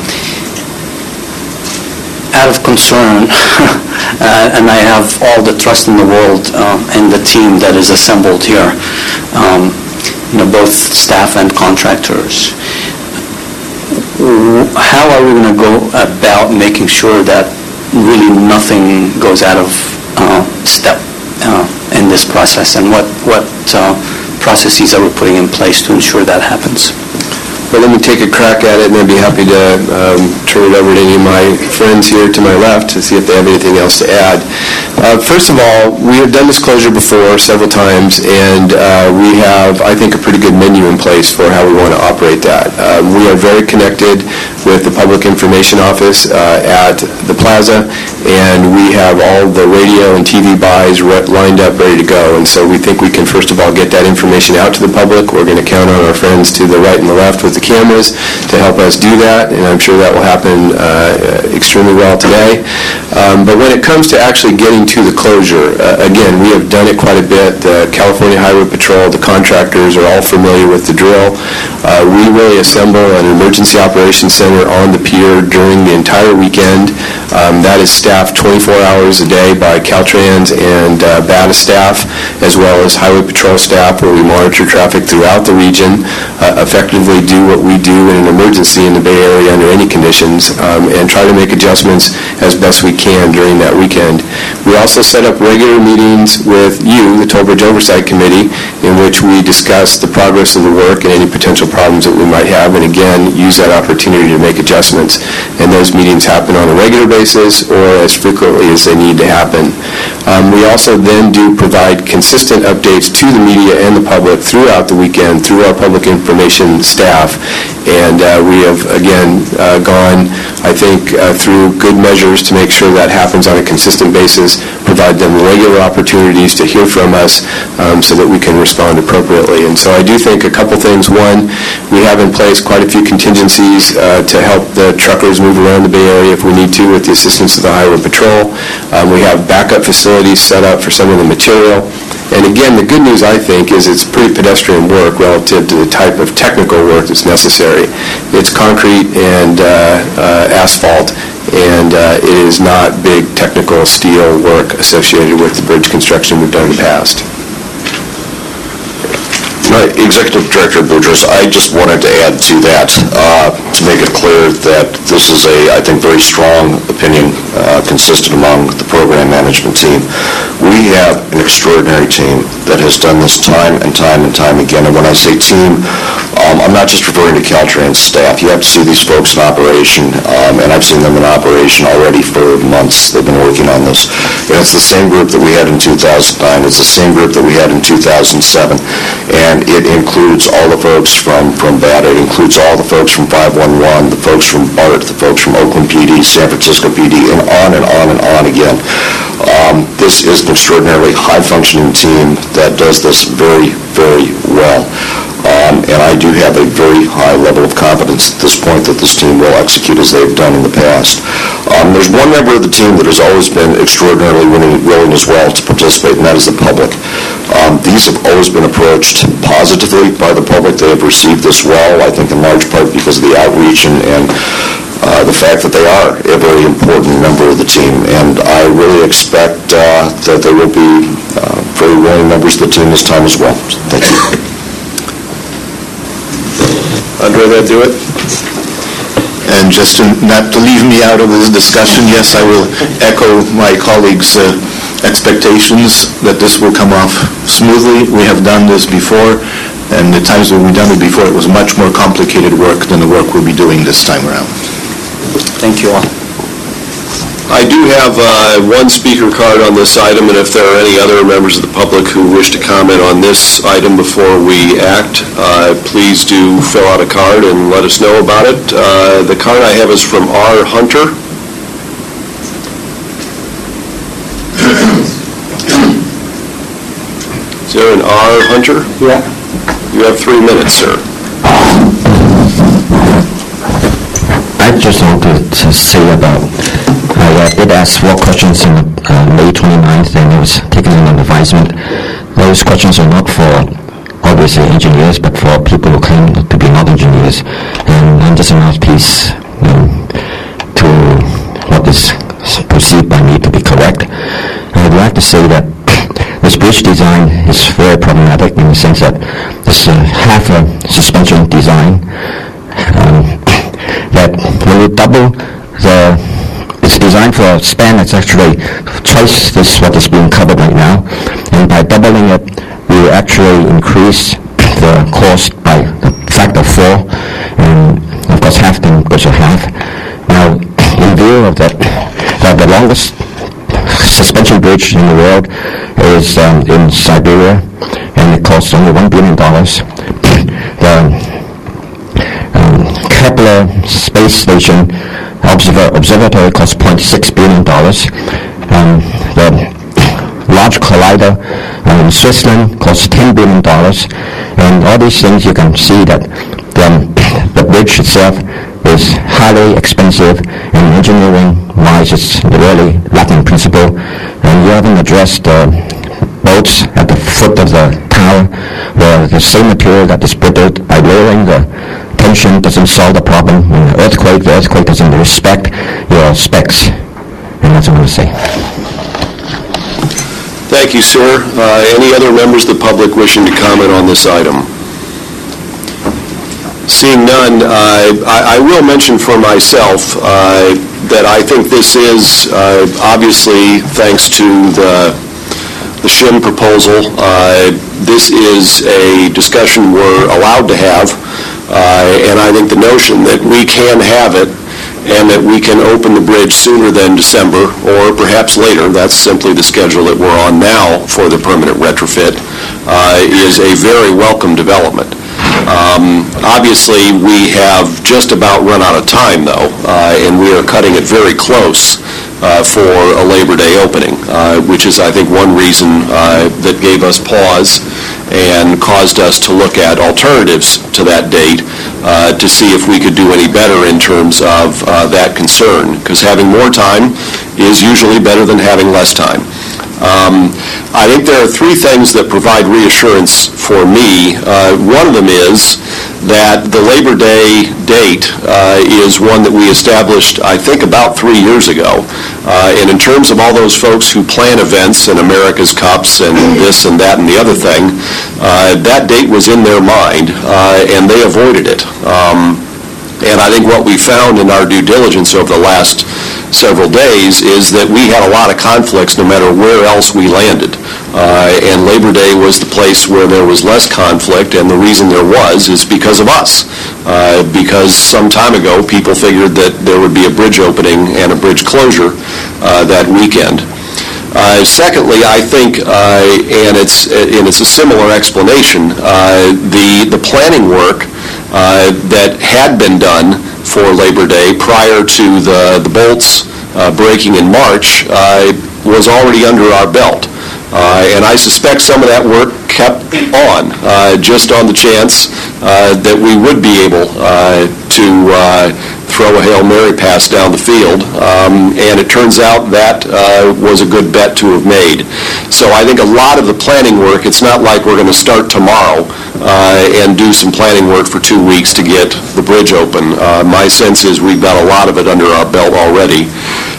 out of concern, uh, and I have all the trust in the world uh, in the team that is assembled here, um, you know, both staff and contractors. w- how are we going to go about making sure that really nothing goes out of uh, step uh, in this process, and what, what uh, processes are we putting in place to ensure that happens? Well, let me take a crack at it, and I'd be happy to um, turn it over to any of my friends here to my left to see if they have anything else to add. Uh, First of all, we have done disclosure before several times, and uh, we have, I think, a pretty good menu in place for how we want to operate that. Um, We are very connected with the Public Information Office uh, at the plaza, and we have all the radio and T V buys re- lined up, ready to go. And so we think we can, first of all, get that information out to the public. We're going to count on our friends to the right and the left with the cameras to help us do that, and I'm sure that will happen uh, extremely well today. Um, But when it comes to actually getting to the closure, uh, again, we have done it quite a bit. The California Highway Patrol, the contractors are all familiar with the drill. Uh, We really assemble an emergency operations center on the pier during the entire weekend. Um, That is staffed twenty-four hours a day by Caltrans and uh, B A T A staff, as well as Highway Patrol staff, where we monitor traffic throughout the region, uh, effectively do what we do in an emergency in the Bay Area under any conditions, um, and try to make adjustments as best we can during that weekend. We also set up regular meetings with you, the Toll Bridge Oversight Committee, in which we discuss the progress of the work and any potential problems that we might have, and again, use that opportunity to make adjustments. And those meetings happen on a regular basis or as frequently as they need to happen. Um, We also then do provide consistent updates to the media and the public throughout the weekend through our public information staff. And uh, we have, again, uh, gone, I think, uh, through good measures to make sure that happens on a consistent basis, provide them regular opportunities to hear from us um, so that we can respond appropriately. And so I do think a couple things. One, we have in place quite a few contingencies uh, to help the truckers move around the Bay Area if we need to with the assistance of the Highway Patrol. Um, We have backup facilities set up for some of the material. And again, the good news, I think, is it's pretty pedestrian work relative to the type of technical work that's necessary. It's concrete and uh, uh, asphalt, and uh, it is not big technical steel work associated with the bridge construction we've done in the past. My Executive Director Boudreaux, I just wanted to add to that, uh, to make it clear that this is a, I think, very strong opinion uh, consistent among the program management team. We have an extraordinary team that has done this time and time and time again. And when I say team, um, I'm not just referring to Caltrans staff. You have to see these folks in operation, um, and I've seen them in operation already for months. They've been working on this. And it's the same group that we had in two thousand nine. It's the same group that we had in two thousand seven. And it includes all the folks from, from B A T A. It includes all the folks from five one one, the folks from BART, the folks from Oakland P D, San Francisco P D, and on and on and on again. Um, this is an extraordinarily high-functioning team that does this very, very well. Um, and I do have a very high level of confidence at this point that this team will execute as they've done in the past. Um, there's one member of the team that has always been extraordinarily willing, willing as well to participate, and that is the public. Um, these have always been approached positively by the public. They have received this well, I think in large part because of the outreach and, and uh, the fact that they are a very important member of the team. And I really expect uh, that there will be uh, very willing members of the team this time as well. Thank you. Andre, that do it? And just to, not to leave me out of this discussion, yes, I will echo my colleagues' uh, expectations that this will come off smoothly. We have done this before, and the times when we've done it before, it was much more complicated work than the work we'll be doing this time around. Thank you all. I do have uh, one speaker card on this item, and if there are any other members of the public who wish to comment on this item before we act, uh, please do fill out a card and let us know about it. Uh, The card I have is from R. Hunter. Is there an R. Hunter? Yeah. You have three minutes, sir. I just wanted to say about, I uh, did ask four questions on uh, May twenty-ninth, and it was taken under advisement. Those questions are not for, obviously, engineers, but for people who claim to be not engineers. And I'm just a mouthpiece you know, to what is perceived by me to be correct. And I'd like to say that this bridge design is very problematic in the sense that it's uh, half a suspension design. Um, that when you double the, it's designed for a span that's actually twice this what is being covered right now, and by doubling it, we actually increase the cost by a factor of four, and of course half then goes to half. Now, in view of that, that the longest suspension bridge in the world is um, in Siberia, and it costs only one billion dollars. The um, Kepler Space Station observ- Observatory costs zero point six billion dollars. Um, the Large Collider uh, in Switzerland costs ten billion dollars. And all these things, you can see that the, the bridge itself is highly expensive, and engineering-wise, it's really lacking principle. And you haven't addressed the boats at the foot of the tower, where the same material that is brittled by lowering the tension doesn't solve the problem. When the earthquake, the earthquake doesn't respect your specs. And that's what I'm going to say. Thank you, sir. Uh, any other members of the public wishing to comment on this item? Seeing none, uh, I, I will mention for myself uh, that I think this is uh, obviously, thanks to the, the shim proposal, uh, this is a discussion we're allowed to have, uh, and I think the notion that we can have it and that we can open the bridge sooner than December, or perhaps later, that's simply the schedule that we're on now for the permanent retrofit, uh, is a very welcome development. Um, obviously, we have just about run out of time, though, uh, and we are cutting it very close uh, for a Labor Day opening, uh, which is, I think, one reason uh, that gave us pause and caused us to look at alternatives to that date uh, to see if we could do any better in terms of uh, that concern, because having more time is usually better than having less time. Um, I think there are three things that provide reassurance for me. Uh, one of them is that the Labor Day date uh, is one that we established, I think, about three years ago. Uh, and in terms of all those folks who plan events and America's Cups and this and that and the other thing, uh, that date was in their mind, uh, and they avoided it. Um, and I think what we found in our due diligence over the last several days is that we had a lot of conflicts no matter where else we landed. Uh, and Labor Day was the place where there was less conflict, and the reason there was is because of us. Uh, because some time ago, people figured that there would be a bridge opening and a bridge closure uh, that weekend. Uh, secondly, I think, uh, and it's and it's a similar explanation, uh, the, the planning work uh, that had been done for Labor Day prior to the, the bolts uh, breaking in March uh, was already under our belt. Uh, and I suspect some of that work kept on, uh, just on the chance uh, that we would be able uh, to uh, throw a Hail Mary pass down the field. Um, and it turns out that uh, was a good bet to have made. So I think a lot of the planning work, it's not like we're going to start tomorrow uh, and do some planning work for two weeks to get the bridge open. Uh, my sense is we've got a lot of it under our belt already.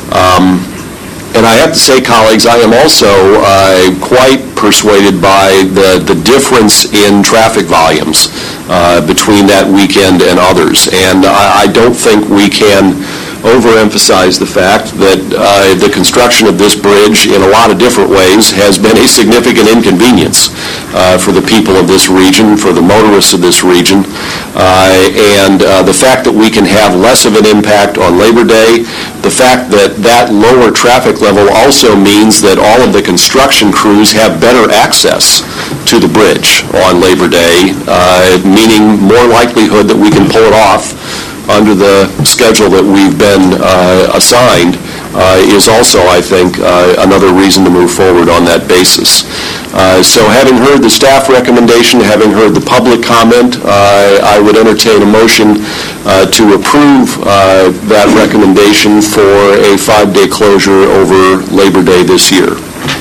Um, And I have to say, colleagues, I am also uh, quite persuaded by the, the difference in traffic volumes uh, between that weekend and others. And I, I don't think we can overemphasize the fact that uh, the construction of this bridge in a lot of different ways has been a significant inconvenience uh, for the people of this region, for the motorists of this region. Uh, and uh, the fact that we can have less of an impact on Labor Day, the fact that that lower traffic level also means that all of the construction crews have better access to the bridge on Labor Day, uh, meaning more likelihood that we can pull it off under the schedule that we've been uh, assigned, uh, is also, I think, uh, another reason to move forward on that basis. Uh, so having heard the staff recommendation, having heard the public comment, uh, I would entertain a motion uh, to approve uh, that recommendation for a five-day closure over Labor Day this year.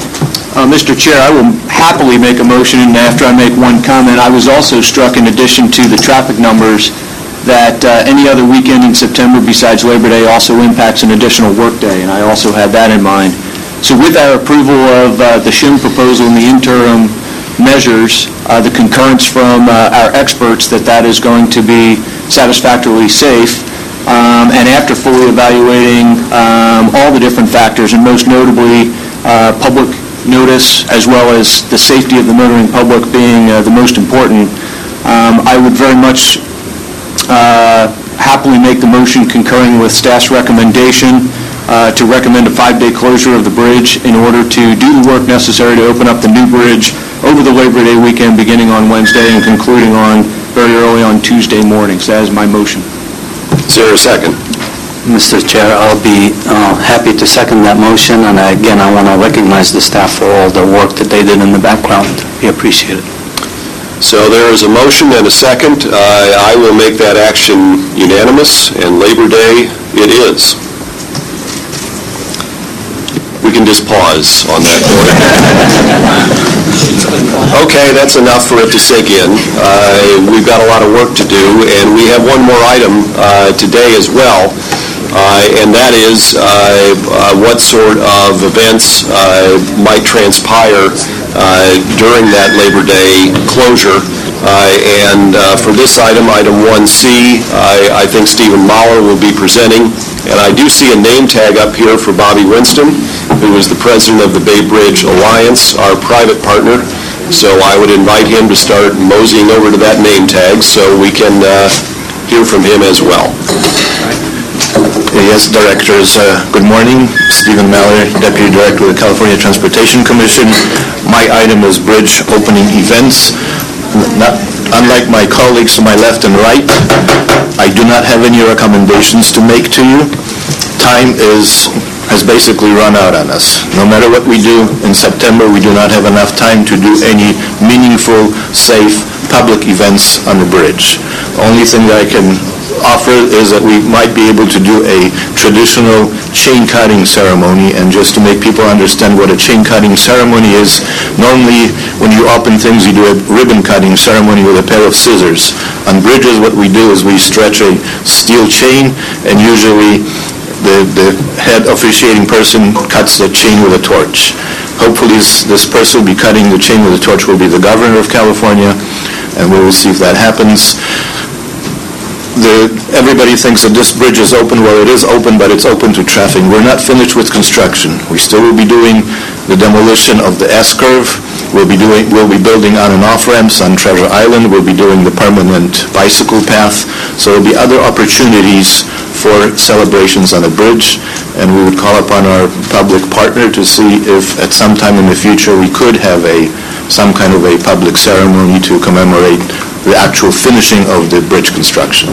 Uh, Mister Chair, I will happily make a motion, and after I make one comment, I was also struck, in addition to the traffic numbers, that uh, any other weekend in September besides Labor Day also impacts an additional workday, and I also had that in mind. So with our approval of uh, the shim proposal and the interim measures, uh, the concurrence from uh, our experts that that is going to be satisfactorily safe, um, and after fully evaluating um, all the different factors, and most notably uh, public notice as well as the safety of the motoring public being uh, the most important, um, I would very much uh, happily make the motion concurring with staff's recommendation uh, to recommend a five-day closure of the bridge in order to do the work necessary to open up the new bridge over the Labor Day weekend beginning on Wednesday and concluding on very early on Tuesday mornings. That is my motion. Is there a second? Mister Chair, I'll be uh, happy to second that motion, and I- again, I want to recognize the staff for all the work that they did in the background. We appreciate it. So there is a motion and a second. Uh, I will make that action unanimous, and Labor Day it is. We can just pause on that point. Okay, that's enough for it to sink in. Uh, We've got a lot of work to do, and we have one more item uh, today as well, uh, and that is uh, uh, what sort of events uh, might transpire uh, during that Labor Day closure. Uh, And uh, for this item, item one C, I I think Stephen Mahler will be presenting, and I do see a name tag up here for Bobby Winston, who is the president of the Bay Bridge Alliance, our private partner. So I would invite him to start moseying over to that name tag so we can uh, hear from him as well. Yes, directors, uh, good morning. Stephen Mahler, Deputy Director of the California Transportation Commission. My item is bridge opening events. Not, unlike my colleagues to my left and right, I do not have any recommendations to make to you. Time is has basically run out on us. No matter what we do in September, we do not have enough time to do any meaningful, safe, public events on the bridge. The only thing that I can offer is that we might be able to do a traditional chain cutting ceremony. And just to make people understand what a chain cutting ceremony is, normally when you open things you do a ribbon cutting ceremony with a pair of scissors. On bridges what we do is we stretch a steel chain, and usually the, the head officiating person cuts the chain with a torch. Hopefully this, this person will be cutting the chain with a torch will be the governor of California, and we will see if that happens. The, everybody thinks that this bridge is open. Well, it is open, but it's open to traffic. We're not finished with construction. We still will be doing the demolition of the S-curve. We'll be doing, we'll be building on and off ramps on Treasure Island. We'll be doing the permanent bicycle path. So there'll be other opportunities for celebrations on the bridge, and we would call upon our public partner to see if at some time in the future we could have a some kind of a public ceremony to commemorate the actual finishing of the bridge construction.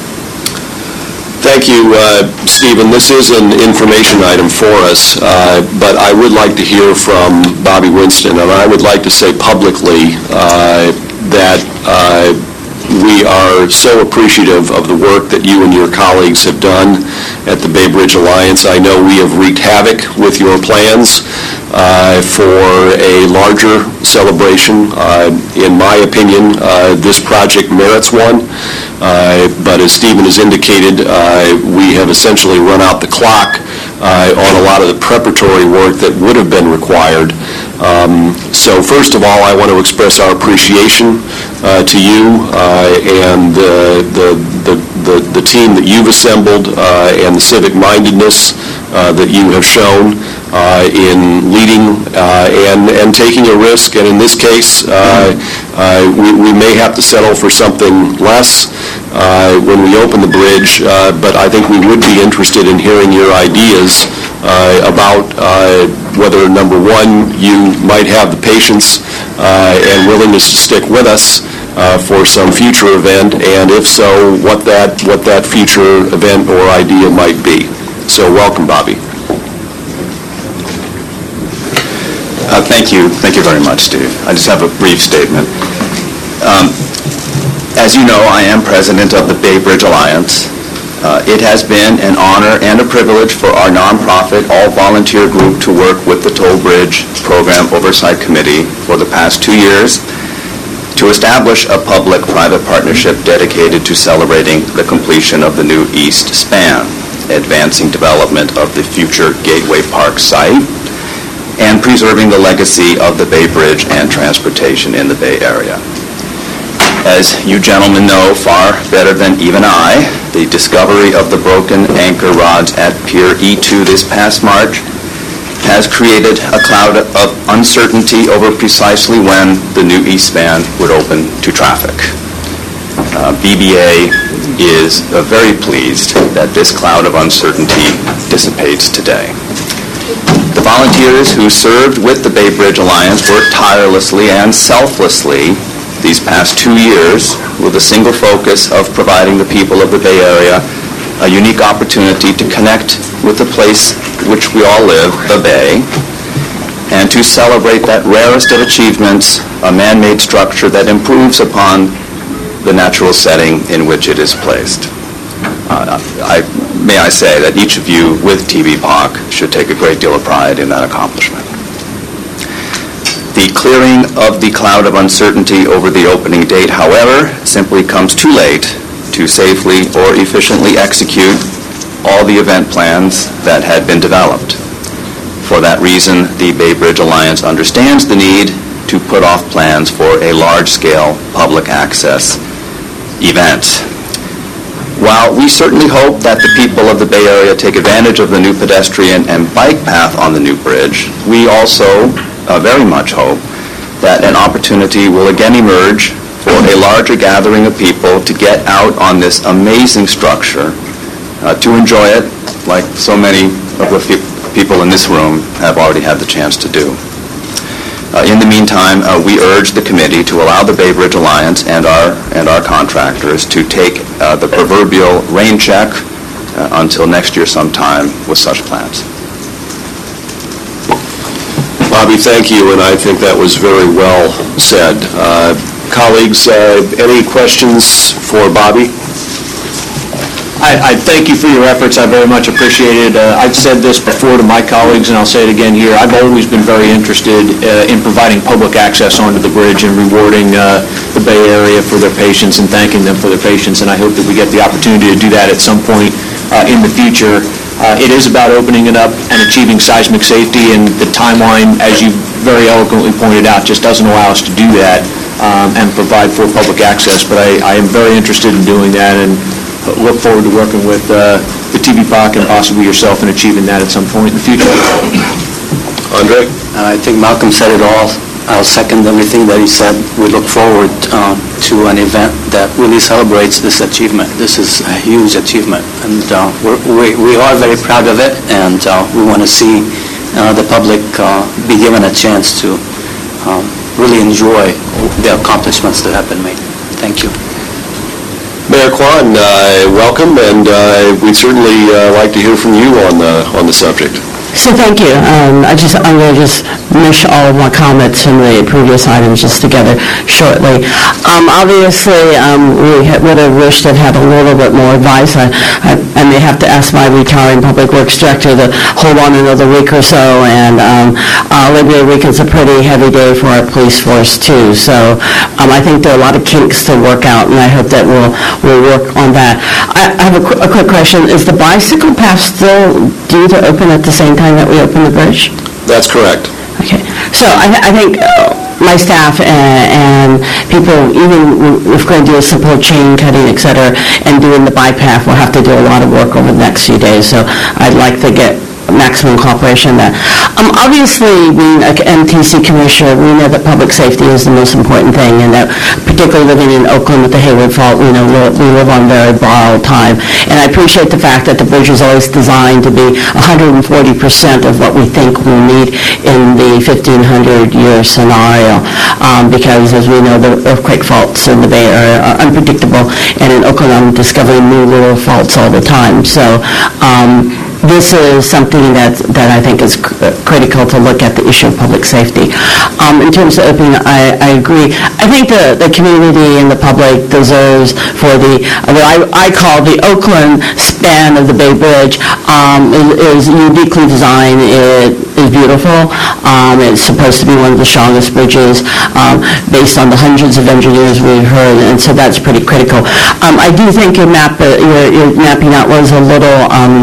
Thank you, uh, Stephen. This is an information item for us, uh, but I would like to hear from Bobby Winston, and I would like to say publicly uh, that uh, we are so appreciative of the work that you and your colleagues have done at the Bay Bridge Alliance. I know we have wreaked havoc with your plans uh, for a larger celebration. Uh, in my opinion, uh, this project merits one, uh, but as Stephen has indicated, uh, we have essentially run out the clock uh, on a lot of the preparatory work that would have been required. Um, so first of all, I want to express our appreciation uh, to you uh, and uh, the, the, the, the team that you've assembled uh, and the civic mindedness uh, that you have shown uh, in leading uh, and, and taking a risk. And in this case, uh, uh, we, we may have to settle for something less uh, when we open the bridge, uh, but I think we would be interested in hearing your ideas uh, about uh, whether, number one, you might have the patience uh, and willingness to stick with us uh, for some future event, and if so, what that, what that future event or idea might be. So welcome, Bobby. Uh, thank you. Thank you very much, Steve. I just have a brief statement. Um, as you know, I am president of the Bay Bridge Alliance. Uh, it has been an honor and a privilege for our nonprofit, all-volunteer group to work with the Toll Bridge Program Oversight Committee for the past two years to establish a public-private partnership dedicated to celebrating the completion of the new East Span, advancing development of the future Gateway Park site, and preserving the legacy of the Bay Bridge and transportation in the Bay Area. As you gentlemen know far better than even I, the discovery of the broken anchor rods at Pier E two this past March has created a cloud of uncertainty over precisely when the new east span would open to traffic. Uh, B B A is uh, very pleased that this cloud of uncertainty dissipates today. The volunteers who served with the Bay Bridge Alliance worked tirelessly and selflessly these past two years with a single focus of providing the people of the Bay Area a unique opportunity to connect with the place which we all live, the Bay, and to celebrate that rarest of achievements, a man-made structure that improves upon the natural setting in which it is placed. Uh, I, may I say that each of you with T V P O C should take a great deal of pride in that accomplishment. The clearing of the cloud of uncertainty over the opening date, however, simply comes too late to safely or efficiently execute all the event plans that had been developed. For that reason, the Bay Bridge Alliance understands the need to put off plans for a large-scale public access event. While we certainly hope that the people of the Bay Area take advantage of the new pedestrian and bike path on the new bridge, we also uh, very much hope that an opportunity will again emerge for a larger gathering of people to get out on this amazing structure, uh, to enjoy it like so many of the fe- people in this room have already had the chance to do. Uh, in the meantime, uh, we urge the committee to allow the Bay Bridge Alliance and our and our contractors to take uh, the proverbial rain check uh, until next year sometime with such plans. Bobby, thank you, and I think that was very well said. Uh, colleagues, uh, any questions for Bobby? I, I thank you for your efforts. I very much appreciate it. Uh, I've said this before to my colleagues, and I'll say it again here. I've always been very interested uh, in providing public access onto the bridge and rewarding uh, the Bay Area for their patience and thanking them for their patience, and I hope that we get the opportunity to do that at some point uh, in the future. Uh, it is about opening it up and achieving seismic safety, and the timeline, as you very eloquently pointed out, just doesn't allow us to do that um, and provide for public access. But I, I am very interested in doing that, and look forward to working with uh, the T V P O C and possibly yourself in achieving that at some point in the future. Andre? I think Malcolm said it all. I'll second everything that he said. We look forward uh, to an event that really celebrates this achievement. This is a huge achievement, and uh, we're, we, we are very proud of it, and uh, we want to see uh, the public uh, be given a chance to um, really enjoy the accomplishments that have been made. Thank you. Mayor Kwan, uh, welcome, and uh, we'd certainly uh, like to hear from you on the on the subject. So thank you. Um, I just, I'm going to just mesh all of my comments from the previous items just together shortly. Um, obviously, um, we ha- would have wished to have a little bit more advice. I, I, I may have to ask my retiring Public Works Director to hold on another week or so, and um, uh, Labor Day weekend's a pretty heavy day for our police force, too. So um, I think there are a lot of kinks to work out, and I hope that we'll, we'll work on that. I, I have a, qu- a quick question. Is the bicycle path still due to open at the same time that we open the bridge? That's correct. Okay. So I, th- I think uh, my staff and, and people, even if we're going to do a simple chain cutting, et cetera, and doing the bike path, we'll have to do a lot of work over the next few days. So I'd like to get maximum cooperation on that. Um, obviously, being an M T C commissioner, we know that public safety is the most important thing, and that particularly living in Oakland with the Hayward Fault, we know we live on very borrowed time. And I appreciate the fact that the bridge is always designed to be one hundred forty percent of what we think we'll need in the fifteen hundred year scenario, um, because as we know, the earthquake faults in the Bay Area are unpredictable, and in Oakland, I'm discovering new little faults all the time. So. Um, This is something that that I think is cr- critical to look at the issue of public safety. Um, in terms of opening, I, I agree. I think the, the community and the public deserves for the, what I, I call the Oakland span of the Bay Bridge, um, is, is uniquely designed. It is beautiful. Um, it's supposed to be one of the strongest bridges um, based on the hundreds of engineers we've heard, and so that's pretty critical. Um, I do think your map, uh, your, your mapping out was a little... Um,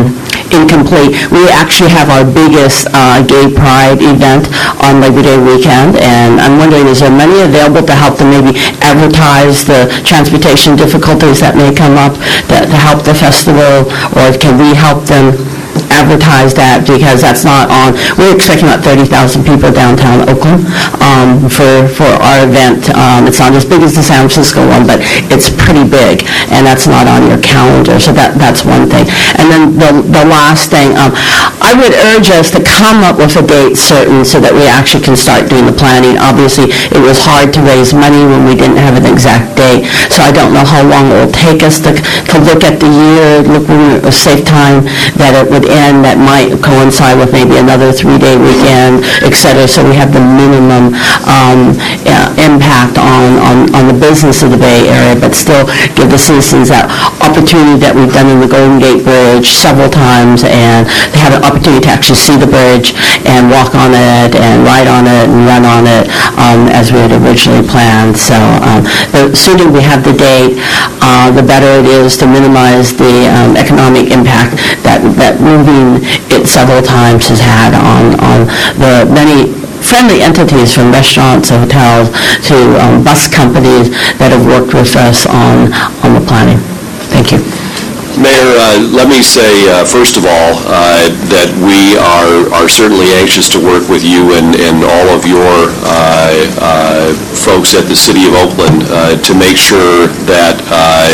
incomplete. We actually have our biggest uh, gay pride event on Labor Day weekend, and I'm wondering, is there money available to help them maybe advertise the transportation difficulties that may come up that, to help the festival, or can we help them advertise that, because that's not on, we're expecting about thirty thousand people downtown Oakland um, for, for our event. Um, it's not as big as the San Francisco one, but it's pretty big, and that's not on your calendar, so that that's one thing. And then the, the last thing, um, I would urge us to come up with a date certain so that we actually can start doing the planning. Obviously, it was hard to raise money when we didn't have an exact date, so I don't know how long it will take us to, to look at the year, look when a safe time that it would end that might coincide with maybe another three-day weekend, et cetera, so we have the minimum um, uh, impact on, on, on the business of the Bay Area, but still give the citizens that opportunity that we've done in the Golden Gate Bridge several times, and they have an opportunity to actually see the bridge and walk on it and ride on it and run on it um, as we had originally planned. So um, the sooner we have the date, uh, the better it is to minimize the um, economic impact that, that moving it several times has had on, on the many friendly entities, from restaurants and hotels to um, bus companies that have worked with us on, on the planning. Thank you. Mayor, uh, let me say, uh, first of all, uh, that we are, are certainly anxious to work with you and, and all of your uh, uh, folks at the City of Oakland uh, to make sure that uh,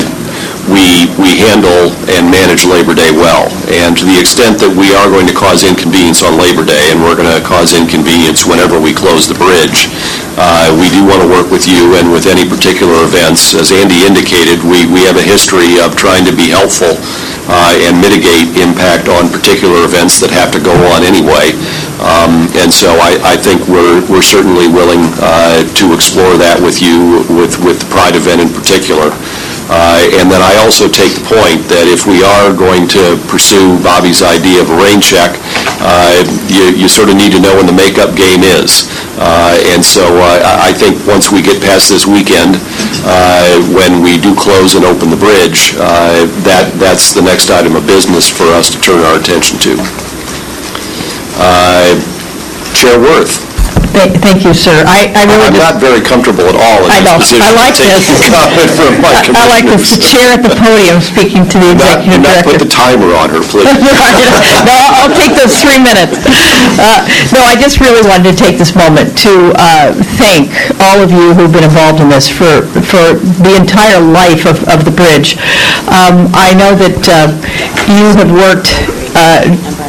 we we handle and manage Labor Day well. And to the extent that we are going to cause inconvenience on Labor Day, and we're going to cause inconvenience whenever we close the bridge, uh, we do want to work with you and with any particular events. As Andy indicated, we, we have a history of trying to be helpful uh, and mitigate impact on particular events that have to go on anyway. Um, and so I, I think we're, we're certainly willing uh, to explore that with you, with, with the Pride event in particular. Uh, and then I also take the point that if we are going to pursue Bobby's idea of a rain check, uh, you, you sort of need to know when the makeup game is. Uh, and so uh, I think once we get past this weekend, uh, when we do close and open the bridge, uh, that, that's the next item of business for us to turn our attention to. Uh, Chair Worth. Thank thank you, sir. I, I really I'm not very comfortable at all in I this know. position. I like this. Comment from my I, I like this. The chair at the podium speaking to the Not, do executive not director. put the timer on her, please. No, I'll take those three minutes. Uh, no, I just really wanted to take this moment to uh, thank all of you who've been involved in this for for the entire life of, of the bridge. Um, I know that uh, you have worked uh,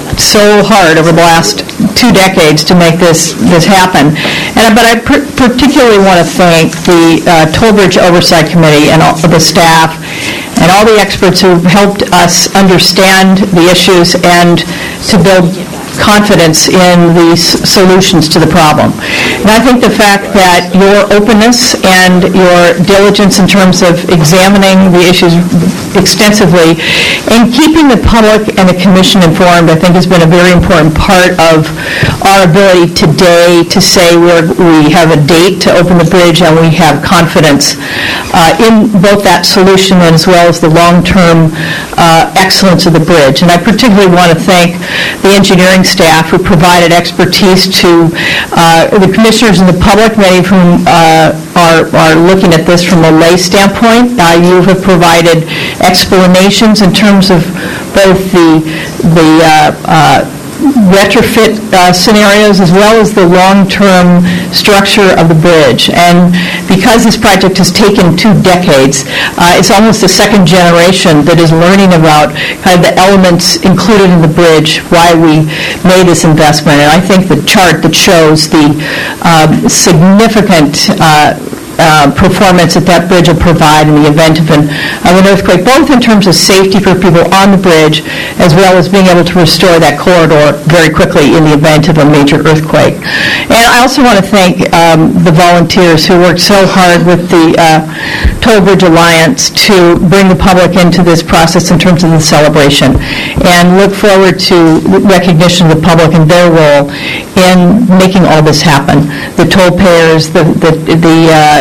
so hard over the last two decades to make this this happen. And but I pr- particularly want to thank the uh, Toll Bridge Oversight Committee and all the staff and all the experts who helped us understand the issues and to build confidence in the s- solutions to the problem. And I think the fact that your openness and your diligence in terms of examining the issues extensively and keeping the public and the commission informed, I think has been a very important part of our ability today to say we're, we have a date to open the bridge and we have confidence uh, in both that solution as well as the long-term uh, excellence of the bridge. And I particularly want to thank the engineering staff who provided expertise to uh, the commissioners and the public, many of whom uh, are, are looking at this from a lay standpoint. Uh, you have provided explanations in terms of both the, the uh, uh, retrofit uh, scenarios as well as the long-term structure of the bridge. And because this project has taken two decades, uh, it's almost a second generation that is learning about kind of the elements included in the bridge, why we made this investment. And I think the chart that shows the uh, significant uh, Uh, performance that that bridge will provide in the event of an, of an earthquake, both in terms of safety for people on the bridge as well as being able to restore that corridor very quickly in the event of a major earthquake. And I also want to thank um, the volunteers who worked so hard with the uh, Toll Bridge Alliance to bring the public into this process in terms of the celebration, and look forward to recognition of the public and their role in making all this happen. The toll payers, the, the, the uh,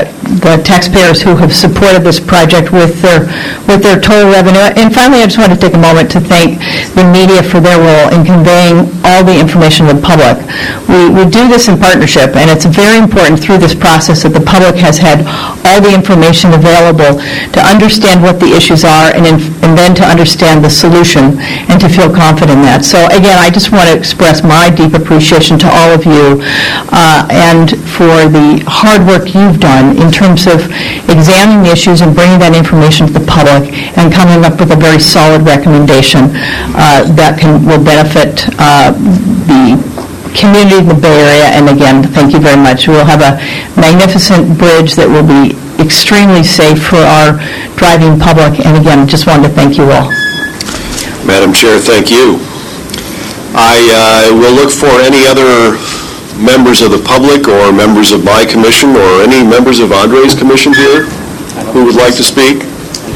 the the taxpayers who have supported this project with their with their total revenue. And finally, I just want to take a moment to thank the media for their role in conveying all the information to the public. We, we do this in partnership, and it's very important through this process that the public has had all the information available to understand what the issues are and, in, and then to understand the solution and to feel confident in that. So again, I just want to express my deep appreciation to all of you uh, and for the hard work you've done in terms of examining the issues and bringing that information to the public and coming up with a very solid recommendation uh, that can will benefit uh, the community in the Bay Area. And again, thank you very much. We'll have a magnificent bridge that will be extremely safe for our driving public. And again, just wanted to thank you all. Madam Chair, thank you. I uh, will look for any other members of the public or members of my commission or any members of Andre's commission here who would like to speak.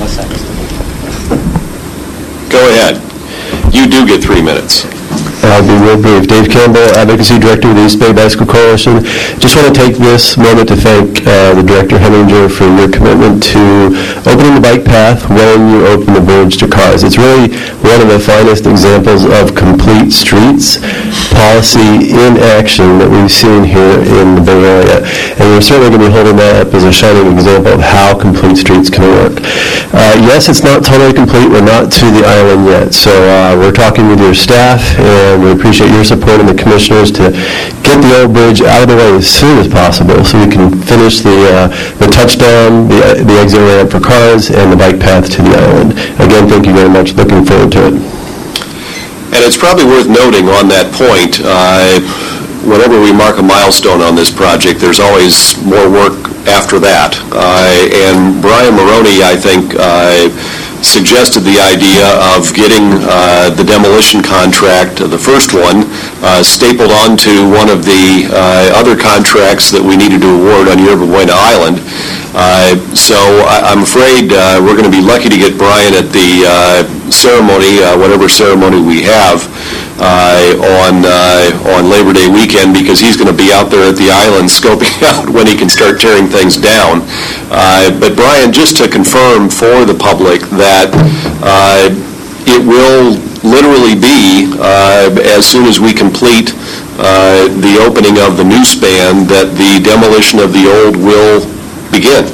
Go ahead. You do get three minutes. I'll be real brief. Dave Campbell, Advocacy Director of the East Bay Bicycle Coalition. Just want to take this moment to thank uh, the Director Heminger for your commitment to opening the bike path when you open the bridge to cars. It's really one of the finest examples of complete streets policy in action that we've seen here in the Bay Area. And we're certainly going to be holding that up as a shining example of how complete streets can work. Uh, yes, it's not totally complete. We're not to the island yet. So uh, we're talking with your staff, and we appreciate your support and the commissioners to get the old bridge out of the way as soon as possible so we can finish the uh, the touchdown, the, the exit ramp for cars, and the bike path to the island. Again, thank you very much. Looking forward to it. And it's probably worth noting on that point, uh, whenever we mark a milestone on this project, there's always more work after that. Uh, and Brian Maroney, I think, uh, suggested the idea of getting uh, the demolition contract, uh, the first one, uh, stapled onto one of the uh, other contracts that we needed to award on Yerba Buena Island. Uh, so I, I'm afraid uh, we're going to be lucky to get Brian at the uh, ceremony, uh, whatever ceremony we have, uh, on uh, on Labor Day weekend, because he's going to be out there at the island scoping out when he can start tearing things down. Uh, but Brian, just to confirm for the public that uh, it will literally be, uh, as soon as we complete uh, the opening of the new span, that the demolition of the old will begin.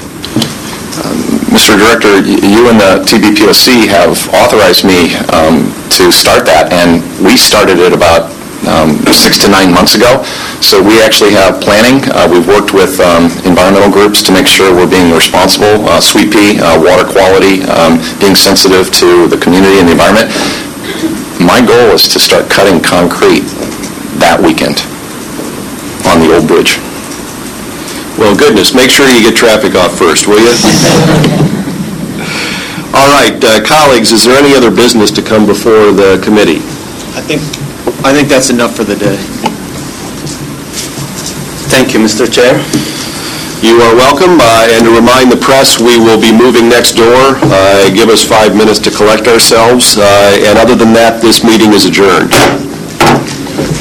Mister Director, you and the T B P O C have authorized me um, to start that, and we started it about um, six to nine months ago. So we actually have planning. Uh, we've worked with um, environmental groups to make sure we're being responsible, uh, Sweet Pea, uh, water quality, um, being sensitive to the community and the environment. My goal is to start cutting concrete that weekend on the old bridge. Well, goodness, make sure you get traffic off first, will you? All right, uh, colleagues, is there any other business to come before the committee? I think, I think that's enough for the day. Thank you, Mister Chair. You are welcome, uh, and to remind the press, we will be moving next door. Uh, give us five minutes to collect ourselves, uh, and other than that, this meeting is adjourned.